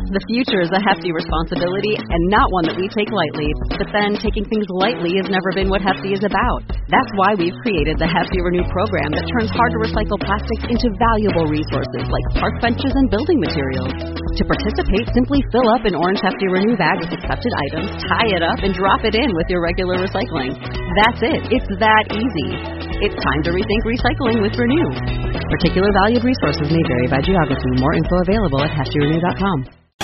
The future is a hefty responsibility and not one that we take lightly. But then taking things lightly has never been what Hefty is about. That's why we've created the Hefty Renew program that turns hard-to-recycle plastics into valuable resources like park benches and building materials. To participate, simply fill up an orange Hefty Renew bag with accepted items, tie it up, and drop it in with your regular recycling. That's it. It's that easy. It's time to rethink recycling with Renew. Particular valued resources may vary by geography. More info available at heftyrenew.com.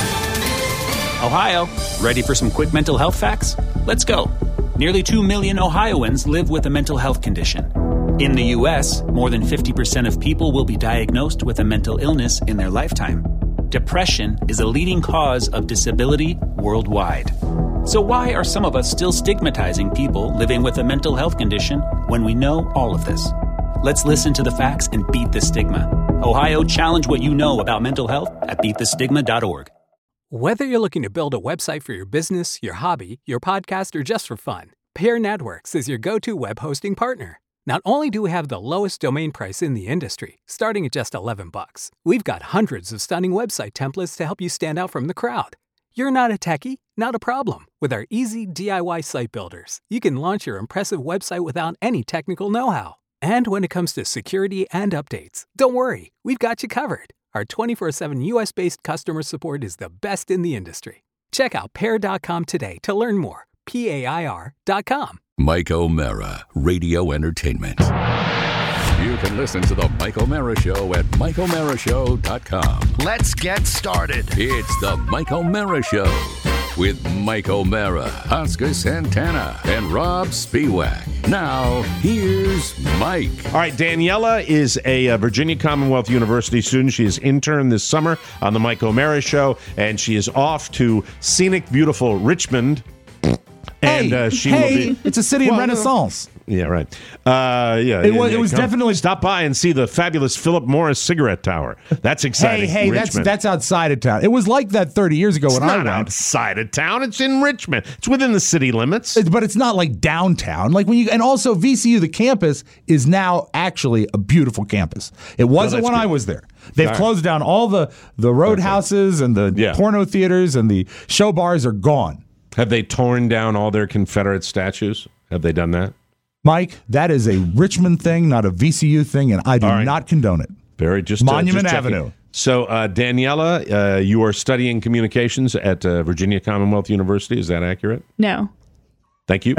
Ohio, ready for some quick mental health facts? Let's go. Nearly 2 million Ohioans live with a mental health condition. In the U.S., more than 50% of people will be diagnosed with a mental illness in their lifetime. Depression is a leading cause of disability worldwide. So why are some of us still stigmatizing people living with a mental health condition when we know all of this? Let's listen to the facts and beat the stigma. Ohio, challenge what you know about mental health at beatthestigma.org. Whether you're looking to build a website for your business, your hobby, your podcast, or just for fun, Pair Networks is your go-to web hosting partner. Not only do we have the lowest domain price in the industry, starting at just $11, we've got hundreds of stunning website templates to help you stand out from the crowd. You're not a techie? Not a problem. With our easy DIY site builders, you can launch your impressive website without any technical know-how. And when it comes to security and updates, don't worry, we've got you covered. Our 24/7 US-based customer support is the best in the industry. Check out Pair.com today to learn more. PAIR.com. Mike O'Mara, Radio Entertainment. You can listen to The Mike O'Mara Show at MikeO'MaraShow.com. Let's get started. It's The Mike O'Mara Show with Mike O'Mara, Oscar Santana, and Rob Spiewak. Now, here's Mike. All right, Daniela is a Virginia Commonwealth University student. She is intern this summer on The Mike O'Mara Show, and she is off to scenic, beautiful Richmond. And she will be, it's a city in Renaissance. Yeah, right. It was definitely stop by and see the fabulous Philip Morris cigarette tower. That's exciting. Hey, that's outside of town. It was like that 30 years ago when I went. It's not outside of town. It's in Richmond. It's within the city limits. But it's not like downtown. Like when you, and also VCU, the campus is now actually a beautiful campus. It wasn't when I was there. They've closed down all the roadhouses and the porno theaters, and the show bars are gone. Have they torn down all their Confederate statues? Have they done that? Mike, that is a Richmond thing, not a VCU thing, and I do not condone it. Monument Avenue. So, Daniela, you are studying communications at Virginia Commonwealth University. Is that accurate? No. Thank you.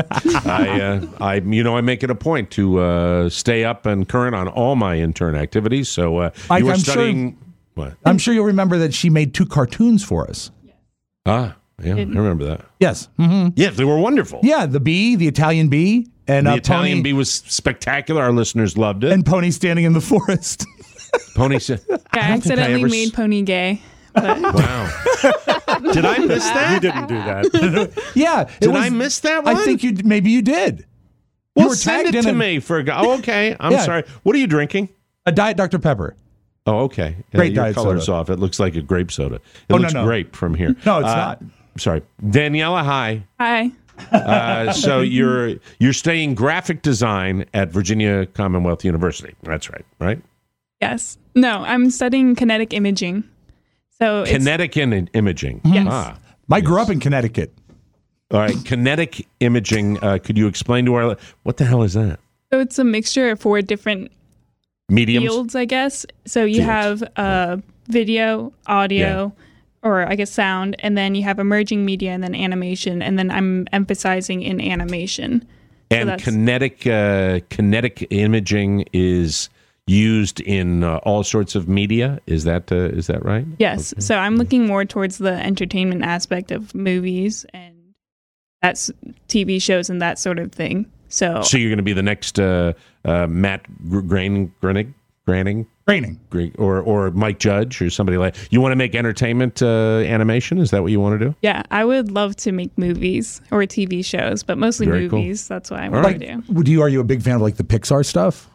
I make it a point to stay up and current on all my intern activities. So, Mike, you were studying what? I'm sure you'll remember that she made 2 cartoons for us. Yeah, I remember that. Yes. Mm-hmm. Yeah, they were wonderful. Yeah, the bee, the Italian bee. And the Italian bee was spectacular. Our listeners loved it. And Pony standing in the forest. Pony said, I accidentally made Pony gay. But. Wow. Did I miss that? You didn't do that. Yeah. I miss that one? I think maybe you did. Well, send it to me for a guy. Oh, okay. I'm sorry. What are you drinking? A Diet Dr. Pepper. Oh, okay. Great your diet color's soda. off. It looks like a grape soda. It looks grape from here. No, it's not. Sorry. Daniela, hi. Hi. So you're studying graphic design at Virginia Commonwealth University. That's right? Yes. No, I'm studying kinetic imaging. So kinetic imaging. Yes. Mike grew up in Connecticut. All right. Kinetic imaging. Could you explain to our... What the hell is that? So it's a mixture of 4 different mediums, fields, I guess. So you have video, audio, or I guess sound, and then you have emerging media, and then animation, and then I'm emphasizing in animation. And kinetic imaging is used in all sorts of media. Is that right? Yes. Okay. So I'm looking more towards the entertainment aspect of movies and that's TV shows and that sort of thing. So you're going to be the next Matt Groening, or Mike Judge, or somebody like. You want to make entertainment animation? Is that what you want to do? Yeah, I would love to make movies or TV shows, but mostly Very movies. Cool. That's what I want to do. Are you a big fan of like the Pixar stuff?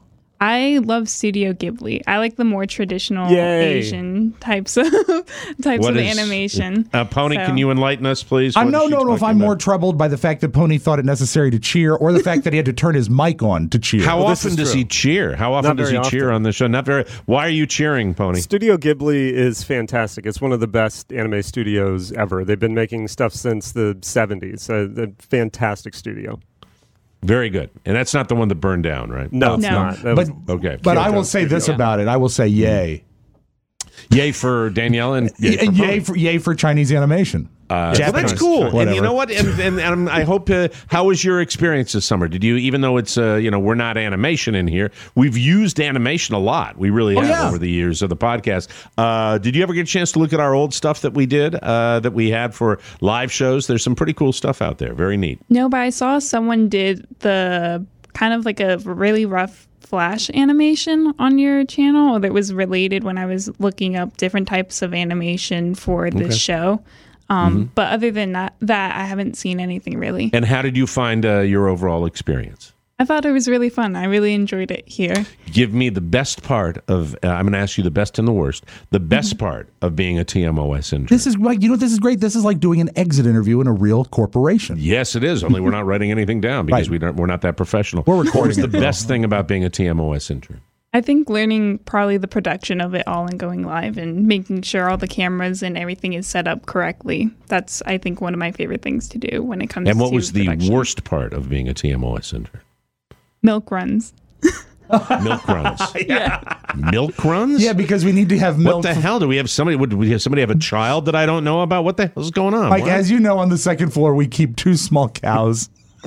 I love Studio Ghibli. I like the more traditional Asian types of animation. Pony, can you enlighten us, please? I don't know if I'm more troubled by the fact that Pony thought it necessary to cheer or the fact that he had to turn his mic on to cheer. How often does he cheer? How often does he cheer on the show? Not very. Why are you cheering, Pony? Studio Ghibli is fantastic. It's one of the best anime studios ever. They've been making stuff since the 70s. A fantastic studio. Very good. And that's not the one that burned down, right? No, it's not. But I will say this about it. I will say yay. Yay for Danielle and yay for Chinese animation. Well, that's cool. Whatever. And you know what? And I hope. How was your experience this summer? Did you, even though it's we're not animation in here, we've used animation a lot. We really have over the years of the podcast. Did you ever get a chance to look at our old stuff that we did that we had for live shows? There's some pretty cool stuff out there. Very neat. No, but I saw someone did the kind of like a really rough Flash animation on your channel that was related when I was looking up different types of animation for this show. But other than that, I haven't seen anything really. And how did you find your overall experience? I thought it was really fun. I really enjoyed it here. Give me the best part of, I'm going to ask you the best and the worst, the best part of being a TMOS intern. This is like, this is great. This is like doing an exit interview in a real corporation. Yes, it is. Only we're not writing anything down because we're not that professional. We're recording. What's the best thing about being a TMOS intern? I think learning probably the production of it all and going live and making sure all the cameras and everything is set up correctly. That's, I think, one of my favorite things to do when it comes to production. And what was the worst part of being a TMOS intern? Milk runs. Milk runs. Milk runs? Yeah, because we need to have milk. What the hell? Do we have somebody? Would we have somebody have a child that I don't know about? What the hell is going on? Like, as you know, on the second floor, we keep 2 small cows.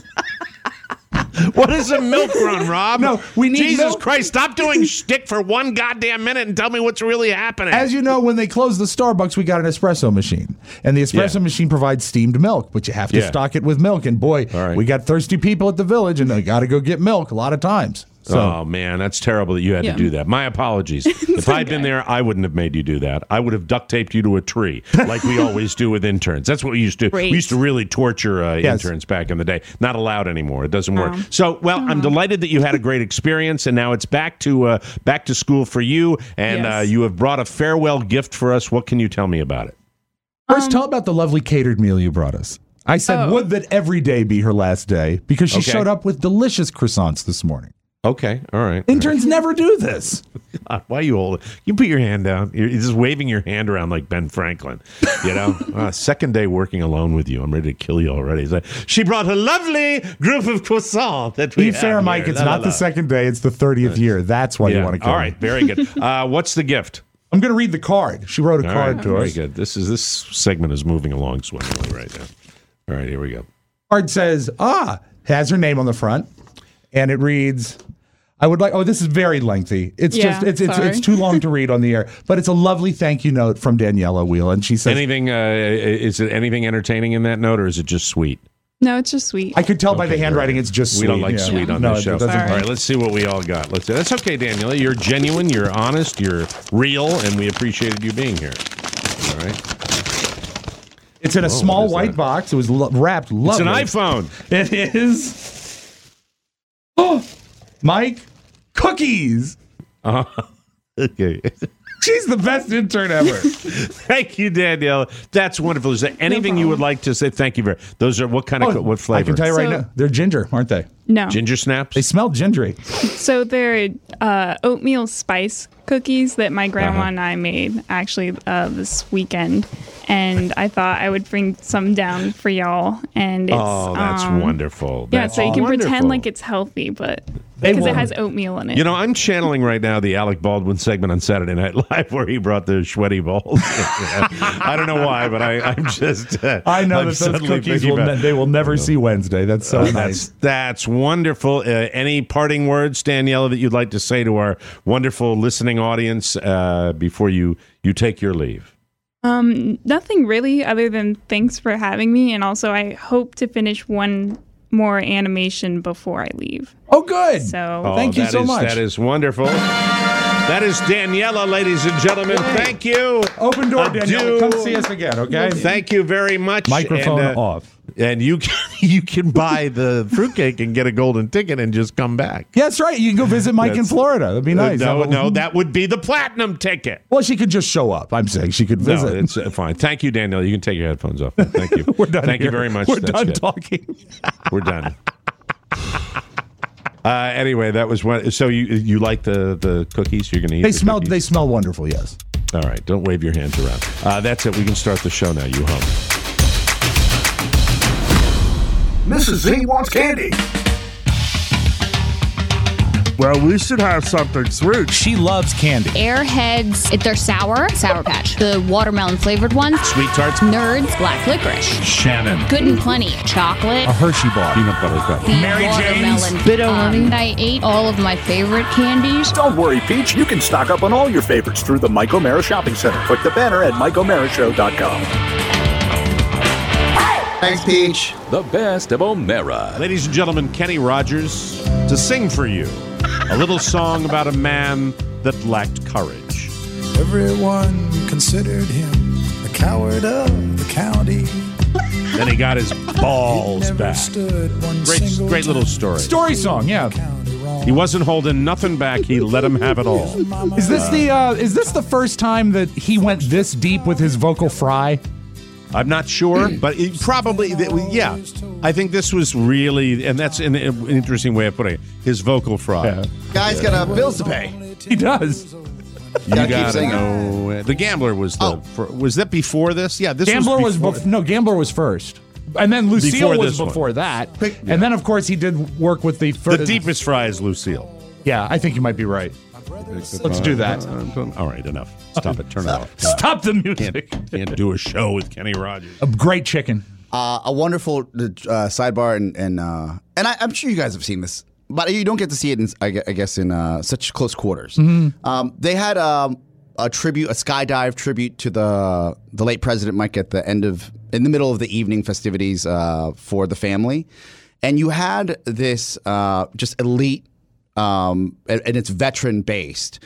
What is a milk run, Rob? No, we need Jesus milk. Christ, stop doing shtick for one goddamn minute and tell me what's really happening. As you know, when they closed the Starbucks, we got an espresso machine. And the espresso machine provides steamed milk, but you have to stock it with milk. And boy, we got thirsty people at the village, and they got to go get milk a lot of times. So. Oh, man, that's terrible that you had to do that. My apologies. If I'd been there, I wouldn't have made you do that. I would have duct taped you to a tree like we always do with interns. That's what we used to do. We used to really torture interns back in the day. Not allowed anymore. It doesn't work. So, I'm delighted that you had a great experience, and now it's back to school for you, and you have brought a farewell gift for us. What can you tell me about it? First, tell about the lovely catered meal you brought us. I said, would that every day be her last day, because she showed up with delicious croissants this morning. Okay, all right. Interns never do this. God, why you hold it? You put your hand down. You're just waving your hand around like Ben Franklin. You know, second day working alone with you. I'm ready to kill you already. It's like, she brought a lovely group of croissants that we Be fair, Mike. It's not the second day. It's the 30th year. That's why you want to kill All right, very good. What's the gift? I'm going to read the card. She wrote a card to us. Very good. This segment is moving along swimmingly right now. All right, here we go. Card says, has her name on the front, and it reads, I would like, this is very lengthy. It's it's too long to read on the air, but it's a lovely thank you note from Daniela Wheel. And she says, is it anything entertaining in that note, or is it just sweet? No, it's just sweet. I could tell by the handwriting it's just sweet. We don't like sweet on this show. All right, let's see what we all got. That's okay, Daniela. You're genuine, you're honest, you're real, and we appreciated you being here. All right. It's in a small white box. It was wrapped lovely. It's an iPhone. It is. Mike, cookies. Okay. She's the best intern ever. Thank you, Danielle. That's wonderful. Is there anything you would like to say? Thank you very much. Those are what kind of what flavor? I can tell you right now. They're ginger, aren't they? No. Ginger snaps? They smell gingery. So they're oatmeal spice cookies that my grandma and I made actually this weekend. And I thought I would bring some down for y'all. And it's, that's wonderful. So you can pretend like it's healthy, but because it has oatmeal in it. You know, I'm channeling right now the Alec Baldwin segment on Saturday Night Live where he brought the sweaty balls. I don't know why, but I'm just. I know that those cookies will never see Wednesday. That's so nice. That's wonderful. Any parting words, Daniela, that you'd like to say to our wonderful listening audience before you take your leave? Nothing really, other than thanks for having me, and also I hope to finish one more animation before I leave. Oh, good. So thank you so much. That is wonderful. That is Daniela, ladies and gentlemen. Thank you. Open door, Daniela. Come see us again, okay? Thank you very much. Microphone off. And you can buy the fruitcake and get a golden ticket and just come back. Yeah, that's right. You can go visit Mike in Florida. That'd be nice. No, that would be the platinum ticket. Well, she could just show up. I'm saying she could visit. No, it's fine. Thank you, Danielle. You can take your headphones off. Thank you. We're done. Thank here. you very much. We're That's done good. talking. We're done. Anyway, that was one. So you like the cookies? You're going to eat? They smell wonderful. Yes. All right. Don't wave your hands around. That's it. We can start the show now. You home. Mrs. Z wants candy. Well, we should have something sweet. She loves candy. Airheads, if they're sour, Sour Patch. The watermelon flavored ones, Sweet Tarts. Nerds, Black Licorice. Shannon. Good and Plenty, chocolate. A Hershey bar. Peanut butter cup. Mary Jane's. I ate all of my favorite candies. Don't worry, Peach. You can stock up on all your favorites through the Mike O'Mara Shopping Center. Click the banner at MikeO'MaraShow.com. Thanks, Peach. The best of O'Mara. Ladies and gentlemen, Kenny Rogers to sing for you a little song about a man that lacked courage. Everyone considered him a coward of the county. Then he got his balls back. Great little story. Story song, yeah. He wasn't holding nothing back. He let him have it all. Is this the first time that he went this deep with his vocal fry? I'm not sure, but it probably, yeah. I think this was really, and that's an interesting way of putting it, his vocal fry. Yeah. Guy's got bills to pay. He does. You gotta know. The Gambler was was that before this? Yeah, this Gambler was before. Gambler was first. And then Lucille was before that. And then, of course, he did work with the deepest fry is Lucille. Yeah, I think you might be right. Let's do that. All right, enough. Stop it. Turn it off. Stop the music. Can't do a show with Kenny Rogers. A great chicken. A wonderful sidebar, and I'm sure you guys have seen this, but you don't get to see it, I guess, in such close quarters. Mm-hmm. They had a skydive tribute to the late President Mike in the middle of the evening festivities for the family, and you had this just elite. And it's veteran based.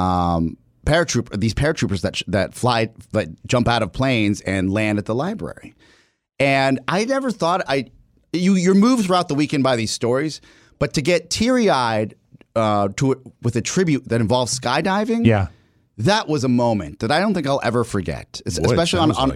These paratroopers that jump out of planes and land at the library. And I never thought you're moved throughout the weekend by these stories, but to get teary-eyed with a tribute that involves skydiving, yeah, that was a moment that I don't think I'll ever forget. Especially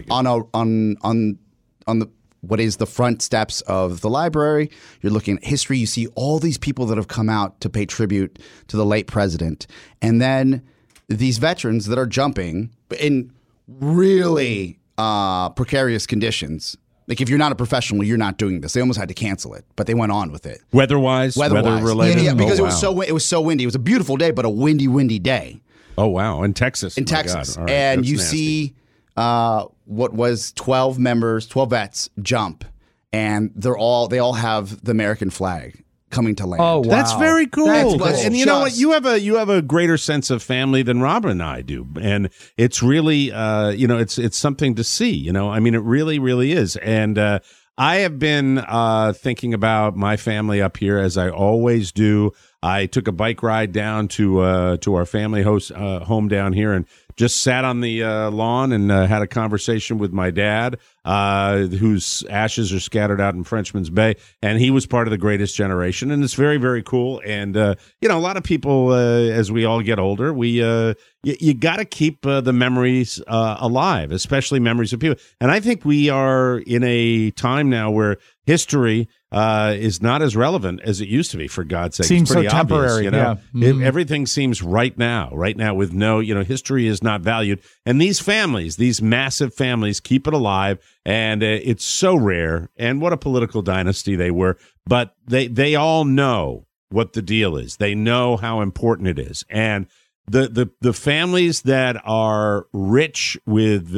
on the what is the front steps of the library. You're looking at history. You see all these people that have come out to pay tribute to the late president. And then these veterans that are jumping in really precarious conditions. Like if you're not a professional, you're not doing this. They almost had to cancel it, but they went on with it. Weather-wise? Weather-related? Yeah, because it was so windy. It was a beautiful day, but a windy day. Oh, wow. In Texas. In Texas. Right, and you nasty. see what was 12 vets jump, and they all have the American flag coming to land. Oh, wow. That's very cool. And you know what? You have a greater sense of family than Robin and I do, and it's really it's something to see. I mean, it really, really is. And I have been thinking about my family up here, as I always do. I took a bike ride down to our family home down here, and just sat on the lawn and had a conversation with my dad, whose ashes are scattered out in Frenchman's Bay, and he was part of the Greatest Generation, and it's very, very cool. And a lot of people, as we all get older, you got to keep the memories alive, especially memories of people. And I think we are in a time now where history is not as relevant as it used to be, for God's sake. Seems it's pretty so temporary, obvious, yeah. Mm-hmm. Everything seems right now with no, history is not valued. And these families, these massive families, keep it alive, and it's so rare. And what a political dynasty they were. But they all know what the deal is. They know how important it is. And the families that are rich with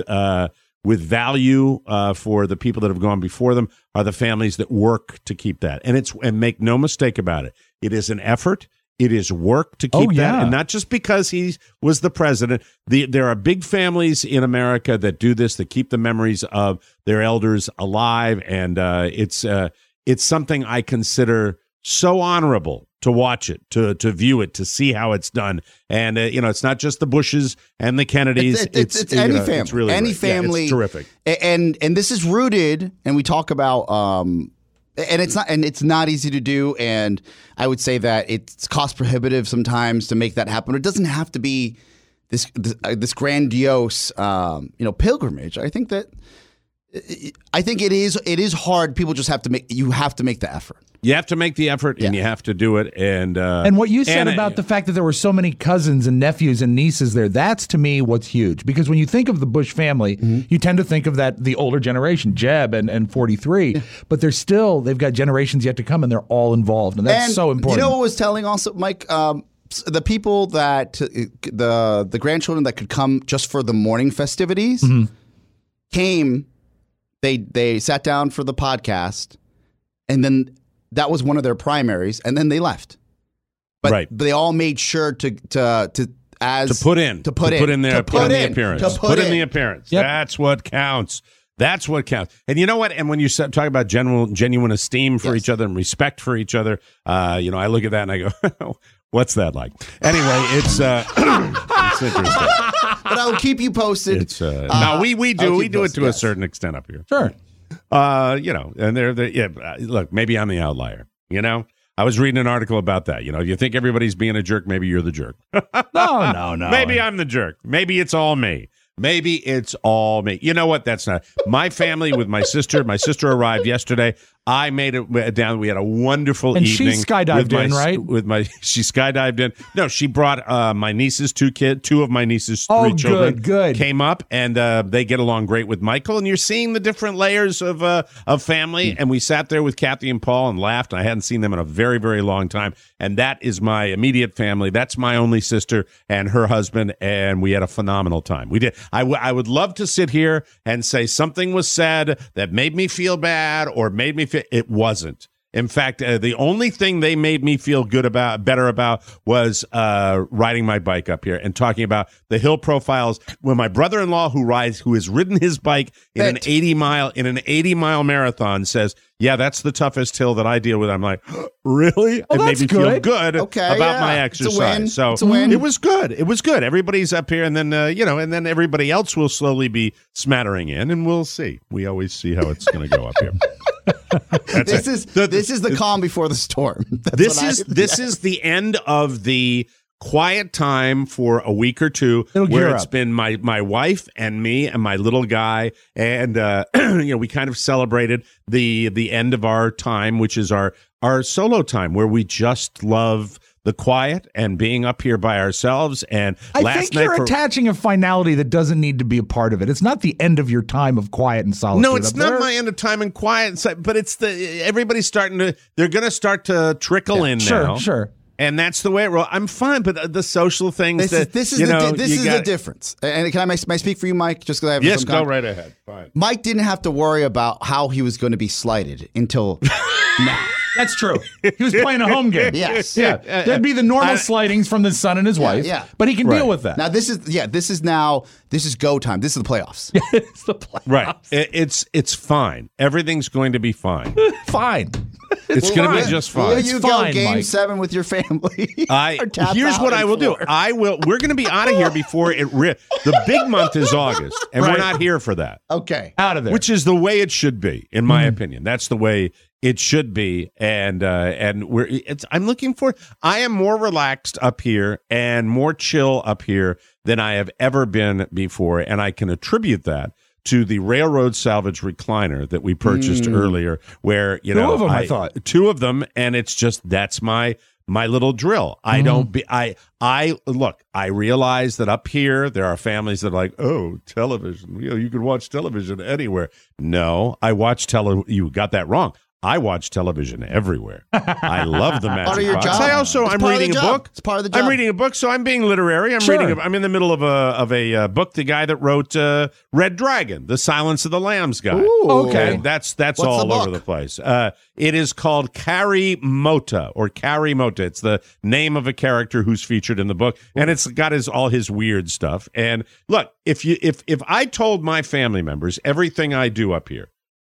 value for the people that have gone before them are the families that work to keep that. And make no mistake about it. It is an effort. It is work to keep that. And not just because he was the president. There are big families in America that do this, that keep the memories of their elders alive. And it's something I consider so honorable to watch it, to view it, to see how it's done. And, it's not just the Bushes and the Kennedys. It's any family. It's really any great. family. It's terrific. And this is rooted, and we talk about, and it's not easy to do. And I would say that it's cost prohibitive sometimes to make that happen. It doesn't have to be this grandiose, pilgrimage. I think it is hard. People just have to make the effort. You have to make the effort, and you have to do it. And what you said about the fact that there were so many cousins and nephews and nieces there, that's to me what's huge. Because when you think of the Bush family, you tend to think of the older generation, Jeb and 43. But they've got generations yet to come, and they're all involved, and that's so important. You know what was telling also, Mike? The people that the grandchildren that could come just for the morning festivities came. They sat down for the podcast, and then that was one of their primaries, and then they left. But they all made sure to put in the appearance. Yep. That's what counts. That's what counts. And you know what? And when you talk about genuine esteem for each other and respect for each other, I look at that and I go, what's that like? Anyway, it's interesting. But I'll keep you posted. It's no, we do it to a certain extent up here. Sure. And look, maybe I'm the outlier. I was reading an article about that. You think everybody's being a jerk, maybe you're the jerk. No. Maybe I'm the jerk. Maybe it's all me. Maybe it's all me. You know what? That's not my family with my sister. My sister arrived yesterday. I made it down. We had a wonderful evening. And she skydived in, right? She skydived in. No, she brought my niece's two of my niece's three children. Good. Came up, and they get along great with Michael. And you're seeing the different layers of family. And we sat there with Kathy and Paul and laughed. I hadn't seen them in a very, very long time. And that is my immediate family. That's my only sister and her husband. And we had a phenomenal time. We did. I would love to sit here and say something was said that made me feel bad or made me feel. It wasn't. In fact, the only thing they made me feel better about was riding my bike up here and talking about the hill profiles. When my brother-in-law who has ridden his bike in an 80-mile marathon says, "Yeah, that's the toughest hill that I deal with." I'm like, really? Oh, it made me feel good about my exercise. So it was good. It was good. Everybody's up here, and then and then everybody else will slowly be smattering in, and we'll see. We always see how it's going to go up here. This is the calm before the storm. This is the end of the quiet time for a week or two where it's been my wife and me and my little guy, and we kind of celebrated the end of our time, which is our solo time, where we just love the quiet and being up here by ourselves. And I think you're attaching a finality that doesn't need to be a part of it. It's not the end of your time of quiet and solitude. No, it's not my end of time and quiet, but it's everybody's they're going to start to trickle in now. Sure. And that's the way it rolls. I'm fine, but the social things this is the difference. And can I speak for you, Mike? Just because I have go right ahead. Fine. Mike didn't have to worry about how he was going to be slighted until now. That's true. He was playing a home game. Yes. Yeah. There'd be the normal slightings from the son and his wife. Yeah. But he can deal with that. Now this is go time. This is the playoffs. It's the playoffs. Right. It's fine. Everything's going to be fine. Fine. It's going to be just fine. You go Game 7 with your family. Here's what I will do. We're going to be out of here before the big month is August, and we're not here for that. Okay. Out of there. Which is the way it should be, in my opinion. That's the way it should be, and I'm looking for. I am more relaxed up here and more chill up here than I have ever been before, and I can attribute that to the railroad salvage recliner that we purchased earlier, where two of them, I thought 2 of them, and it's just that's my little drill. I don't be look. I realize that up here there are families that are like, oh, television. You can watch television anywhere. No, I watch You got that wrong. I watch television everywhere. I love the Magic Part of your Box. job. I'm reading a book. It's part of the job. I'm reading a book, so I'm being literary. I'm in the middle of a book. The guy that wrote Red Dragon, The Silence of the Lambs guy. Ooh, okay. And that's all over the place. It is called Karimota or Karimota. It's the name of a character who's featured in the book, and it's got all his weird stuff. And look, if I told my family members everything I do up here,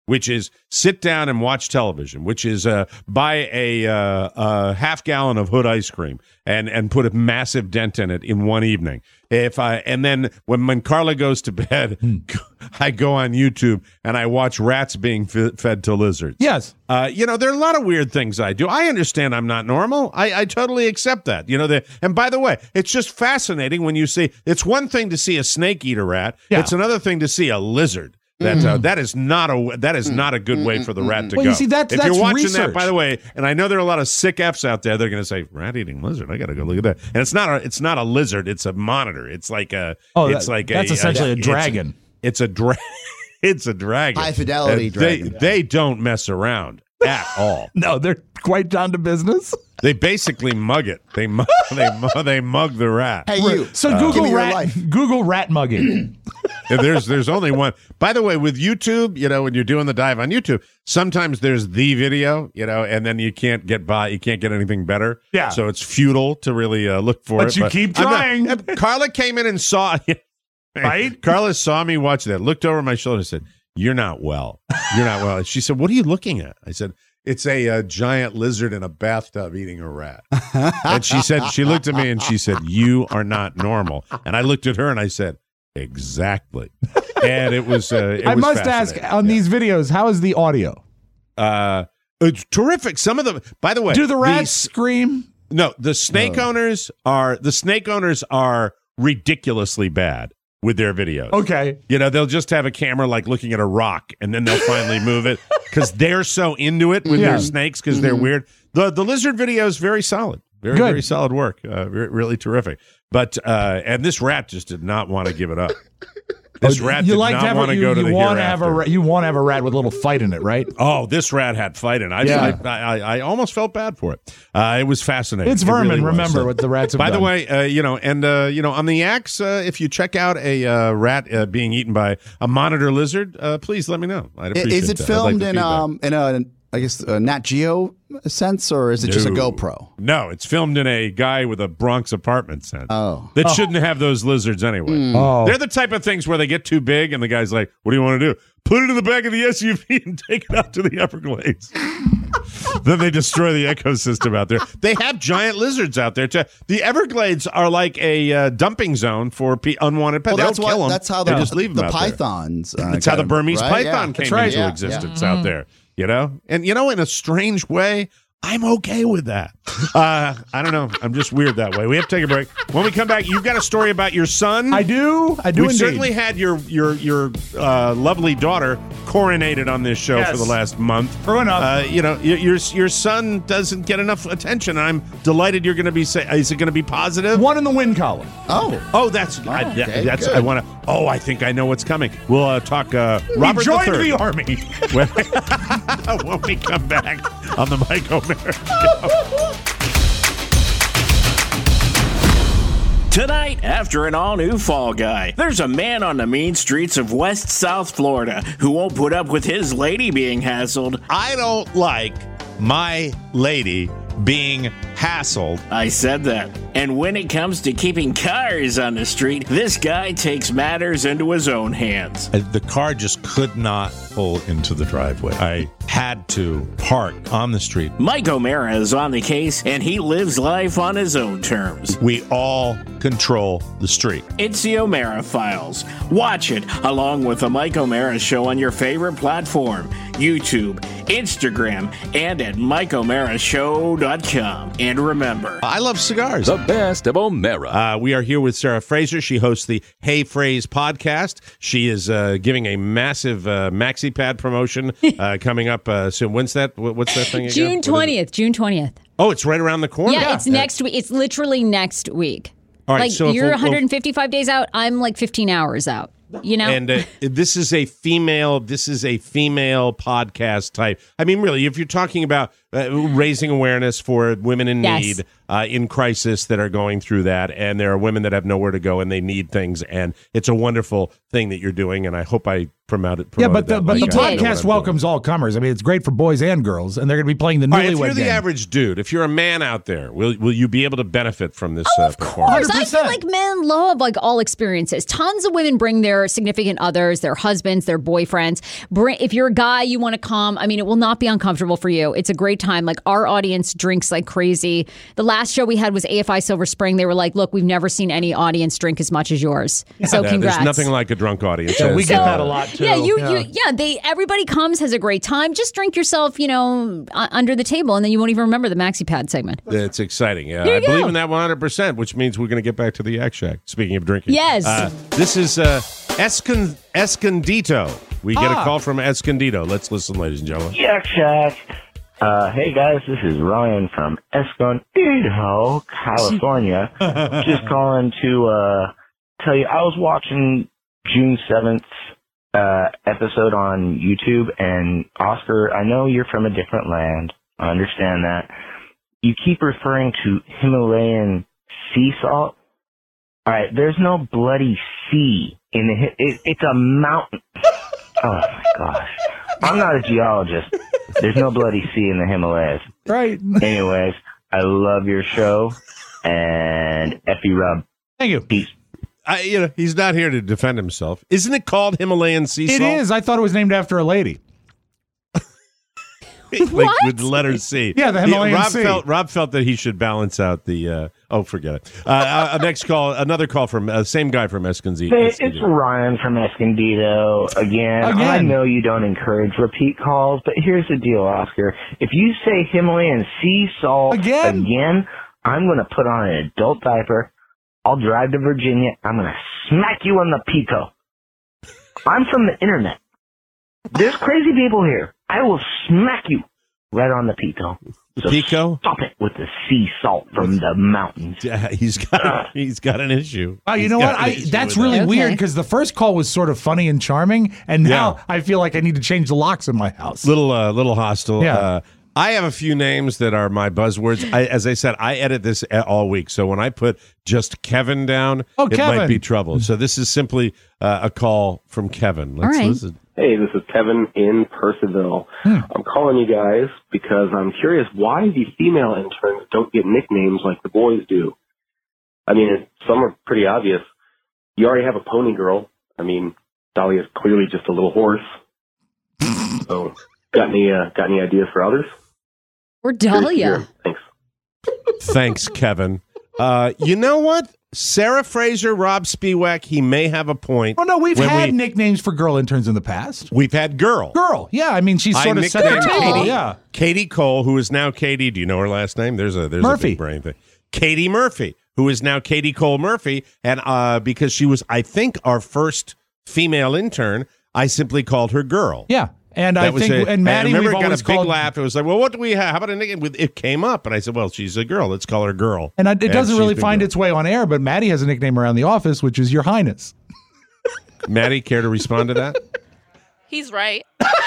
which is sit down and watch television, which is buy a half gallon of Hood ice cream and put a massive dent in it in one evening. And then when Carla goes to bed, I go on YouTube and I watch rats being fed to lizards. Yes. There are a lot of weird things I do. I understand I'm not normal. I totally accept that. And by the way, it's just fascinating when you see, it's one thing to see a snake eat a rat. Yeah. It's another thing to see a lizard. That is not a good way for the rat to go. You see, that's if you're watching research. that, by the way, and I know there are a lot of sick F's out there, they're going to say rat eating lizard. I got to go look at that. And it's not a lizard. It's a monitor. It's like a. That's essentially a dragon. It's a dragon. High fidelity dragon. They don't mess around at all. No, they're quite down to business. They basically mug it. They mug the rat. Hey, you. So Google rat mugging. There's only one. By the way, with YouTube, when you're doing the dive on YouTube, sometimes there's the video, and then you can't get anything better. Yeah. So it's futile to really look for it. But you keep trying. Carla came in and saw right? Carla saw me watch that, looked over my shoulder and said, "You're not well. You're not well." She said, "What are you looking at?" I said, "It's a giant lizard in a bathtub eating a rat." And she looked at me and she said, "You are not normal." And I looked at her and I said, "Exactly." And it was I must ask, on these videos, how is the audio? It's terrific. Some of them, by the way, do the rats scream? No, the snake owners are ridiculously bad with their videos. Okay. They'll just have a camera like looking at a rock and then they'll finally move it because they're so into it with their snakes because they're weird. The lizard video is very solid. Very solid work. Really terrific. But and this rat just did not want to give it up. This rat did not want to go to the hereafter. You want to have a rat with a little fight in it, right? Oh, this rat had fight in it. I almost felt bad for it. It was fascinating. It's vermin. Remember what the rats have done. By the way, on the Axe, if you check out a rat being eaten by a monitor lizard, please let me know. I'd appreciate it. Is it filmed in a Nat Geo sense, or is it just a GoPro? No, it's filmed in a guy with a Bronx apartment sense. That shouldn't have those lizards anyway. They're the type of things where they get too big and the guy's like, "What do you want to do? Put it in the back of the SUV and take it out to the Everglades." Then they destroy the ecosystem out there. They have giant lizards out there too. The Everglades are like a dumping zone for unwanted pets. They don't kill them. That's how they just leave them out pythons. That's how the Burmese python came into existence out there. And in a strange way, I'm okay with that. I don't know. I'm just weird that way. We have to take a break. When we come back, you've got a story about your son. I do. We've certainly had your lovely daughter coronated on this show for the last month. True enough. Your son doesn't get enough attention. I'm delighted you're going to be is it going to be positive? One in the win column. I think I know what's coming. We'll talk Robert he joined III. the army. When we come back on the Mike O'Meara Show. Tonight, after an all-new Fall Guy, there's a man on the mean streets of West South Florida who won't put up with his lady being hassled. I don't like my lady being hassled. I said that. And when it comes to keeping cars on the street, this guy takes matters into his own hands. The car just could not pull into the driveway. I had to park on the street. Mike O'Meara is on the case, and he lives life on his own terms. We all control the street. It's the O'Meara Files. Watch it along with the Mike O'Meara Show on your favorite platform, YouTube, Instagram, and at MikeO'MearaShow.com. And remember, I love cigars. The best of O'Meara. We are here with Sarah Fraser. She hosts the Hey Phrase podcast. She is giving a massive maxi pad promotion coming up soon. When's that? What's that thing again? June 20th. June 20th. Oh, it's right around the corner. Yeah, it's next week. It's literally next week. All right, like so you're 155 days out. I'm like 15 hours out. And this is a female podcast type. I mean, really, if you're talking about raising awareness for women in Yes. need, in crisis that are going through that. And there are women that have nowhere to go and they need things. And it's a wonderful thing that you're doing. And I hope I promoted Yeah, but that. the Like, I know what podcast I'm welcomes all comers. I mean, it's great for boys and girls, and they're going to be playing the doing. All right, newlywed if you're the game. average dude, if you're a man out there, will you be able to benefit from this performance? I feel like men love like all experiences. Tons of women bring their significant others, their husbands, their boyfriends. If you're a guy, you want to come. I mean, it will not be uncomfortable for you. It's a great time. Like our audience drinks like crazy. The last show we had was AFI Silver Spring. They were like, "Look, we've never seen any audience drink as much as yours." So congrats. There's nothing like a drunk audience. Yeah, we get that a lot too. Everybody comes, has a great time. Just drink yourself, under the table, and then you won't even remember the Maxi Pad segment. It's exciting. Yeah, Here I you believe go. in that 100%, which means we're going to get back to the Yak Shack. Speaking of drinking. Yes. This is Escondido. We get a call from Escondido. Let's listen, ladies and gentlemen. Yak Shack. Hey guys, this is Ryan from Escondido, California. Just calling to tell you I was watching June 7th episode on YouTube, and Oscar, I know you're from a different land. I understand that. You keep referring to Himalayan sea salt. All right, there's no bloody sea in the it's a mountain. Oh my gosh. I'm not a geologist. There's no bloody sea in the Himalayas. Right. Anyways, I love your show, and Effie Rub. Thank you. Peace. He's not here to defend himself. Isn't it called Himalayan sea salt? It is. I thought it was named after a lady. Like with the letter C. Yeah, the Himalayan sea. Rob felt that he should balance out the. Forget it. Next call, another call from same guy from Escondido. Hey, it's Ryan from Escondido again. I know you don't encourage repeat calls, but here's the deal, Oscar. If you say Himalayan sea salt again, I'm going to put on an adult diaper. I'll drive to Virginia. I'm going to smack you on the pico. I'm from the internet. There's crazy people here. I will smack you right on the pico. So pico? Stop it with the sea salt from the mountains. He's got an issue. Oh, you know what? That's really weird because the first call was sort of funny and charming, and now I feel like I need to change the locks in my house. Little hostile. Yeah. I have a few names that are my buzzwords. As I said, I edit this all week, so when I put just Kevin down, it might be trouble. So this is simply a call from Kevin. Let's listen. Hey, this is Kevin in Percival. I'm calling you guys because I'm curious why the female interns don't get nicknames like the boys do. I mean, some are pretty obvious. You already have a pony girl. I mean, Dahlia's clearly just a little horse. So, got any ideas for others? Or Dahlia. Thanks. Thanks, Kevin. You know what? Sarah Fraser, Rob Spiewak, he may have a point. Oh, no, we've had nicknames for girl interns in the past. We've had Girl. Girl, yeah. I mean, she's sort of set the table. Yeah. Katie Cole, who is now Katie. Do you know her last name? There's Murphy. a big brain thing. Katie Murphy, who is now Katie Cole Murphy. And because she was, I think, our first female intern, I simply called her Girl. Yeah. And I think, and Maddie, I remember we've it got always a big called. laugh. It was like, well, what do we have? How about a nickname? It came up, and I said, well, she's a girl. Let's call her Girl. And it doesn't really find its way on air, but Maddie has a nickname around the office, which is Your Highness. Maddie, care to respond to that? He's right.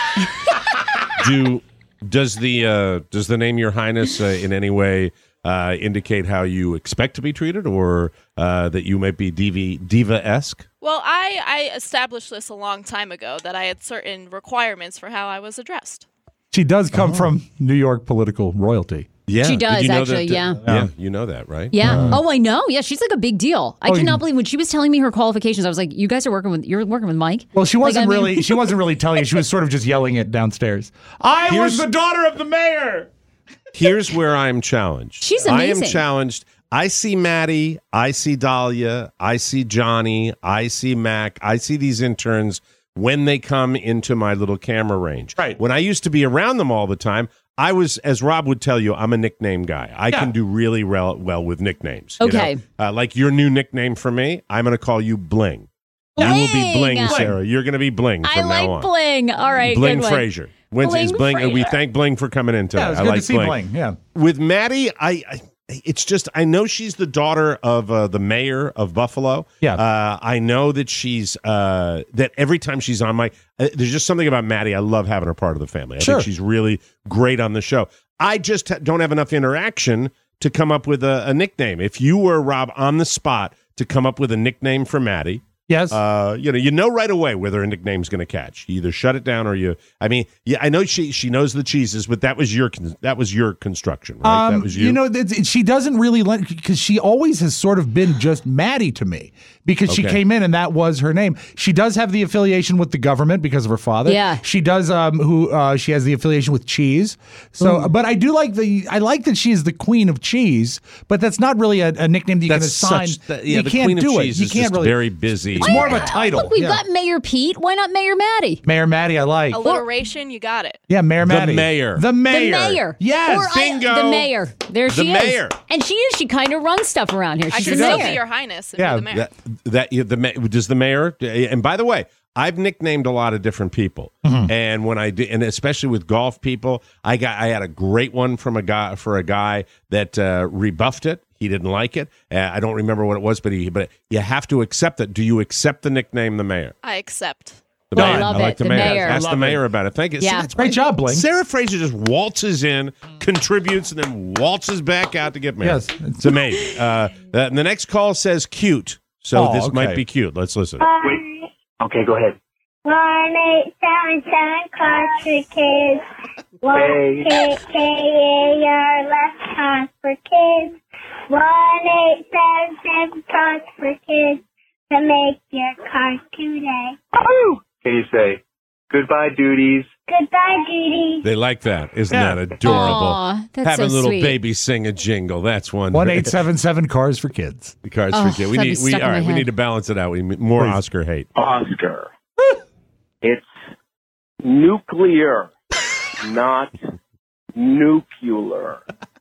Does the name Your Highness in any way indicate how you expect to be treated, or that you might be diva-esque? Well, I established this a long time ago that I had certain requirements for how I was addressed. She does come from New York political royalty. Yeah, she does actually. Yeah, you know that, right? Yeah. Oh, I know. Yeah, she's like a big deal. I cannot believe when she was telling me her qualifications. I was like, "You guys are you're working with Mike." Well, she wasn't She wasn't really telling you. She was sort of just yelling it downstairs. I was the daughter of the mayor. Here's where I'm challenged. She's amazing. I am challenged. I see Maddie, I see Dahlia, I see Johnny, I see Mac, I see these interns when they come into my little camera range. Right. When I used to be around them all the time, I was, as Rob would tell you, I'm a nickname guy. I can do really well with nicknames. Okay. Like your new nickname for me, I'm going to call you Bling. You will be Bling, Sarah. You're going to be Bling from now on. Bling. All right. Bling good Frazier. Wednesday's Bling. We thank Bling for coming in today. Yeah, it's I good like to see Bling. Bling. Yeah. With Maddie, it's just, I know she's the daughter of the mayor of Buffalo. Yeah. I know that she's, that every time she's on there's just something about Maddie. I love having her part of the family. I think she's really great on the show. I just don't have enough interaction to come up with a nickname. If you were, Rob, on the spot to come up with a nickname for Maddie, yes, you know right away whether a nickname's going to catch. You either shut it down or you. I mean, yeah, I know she knows the cheeses, but that was your construction, right? That was you. You know, she doesn't really because she always has sort of been just Maddie to me because she came in and that was her name. She does have the affiliation with the government because of her father. Yeah, she does. She has the affiliation with cheese. So, but I do like I like that she is the queen of cheese. But that's not really a nickname that you can assign. You can't do it. You can't really. Very busy. It's more of a title. Look, we've got Mayor Pete. Why not Mayor Maddie? Mayor Maddie, I like. Alliteration, you got it. Yeah, Mayor Maddie. The mayor. The mayor. The mayor. Yes, bingo. The mayor. There she is. The mayor. And she is. She kind of runs stuff around here. I She's can the still mayor. be your highness. And Yeah, be the mayor. does the mayor? And by the way, I've nicknamed a lot of different people, and when I did, and especially with golf people, I had a great one from a guy that rebuffed it. He didn't like it. I don't remember what it was, but you have to accept it. Do you accept the nickname the mayor? I accept. The mayor. I love like it. the mayor. Ask the mayor about it. Thank you. Yeah. See, Great job, Bling. Sarah Fraser just waltzes in, contributes, and then waltzes back out to get married. Yes. It's amazing. The next call says cute, so this might be cute. Let's listen. Wait. Okay, go ahead. 1877 cards for kids. 1KK your left hand for kids. 1877 cards for kids to make your card today. Woo! Can you say goodbye, duties? Goodbye, duties. They like that. Isn't that adorable? Aw, that's Having so little sweet. baby sing a jingle. That's one. 1877 cars for kids. The cards Oh, for kids. that'd be stuck in my We head. need to balance it out. We need more Oscar hate. Oscar. It's nuclear, not nuclear.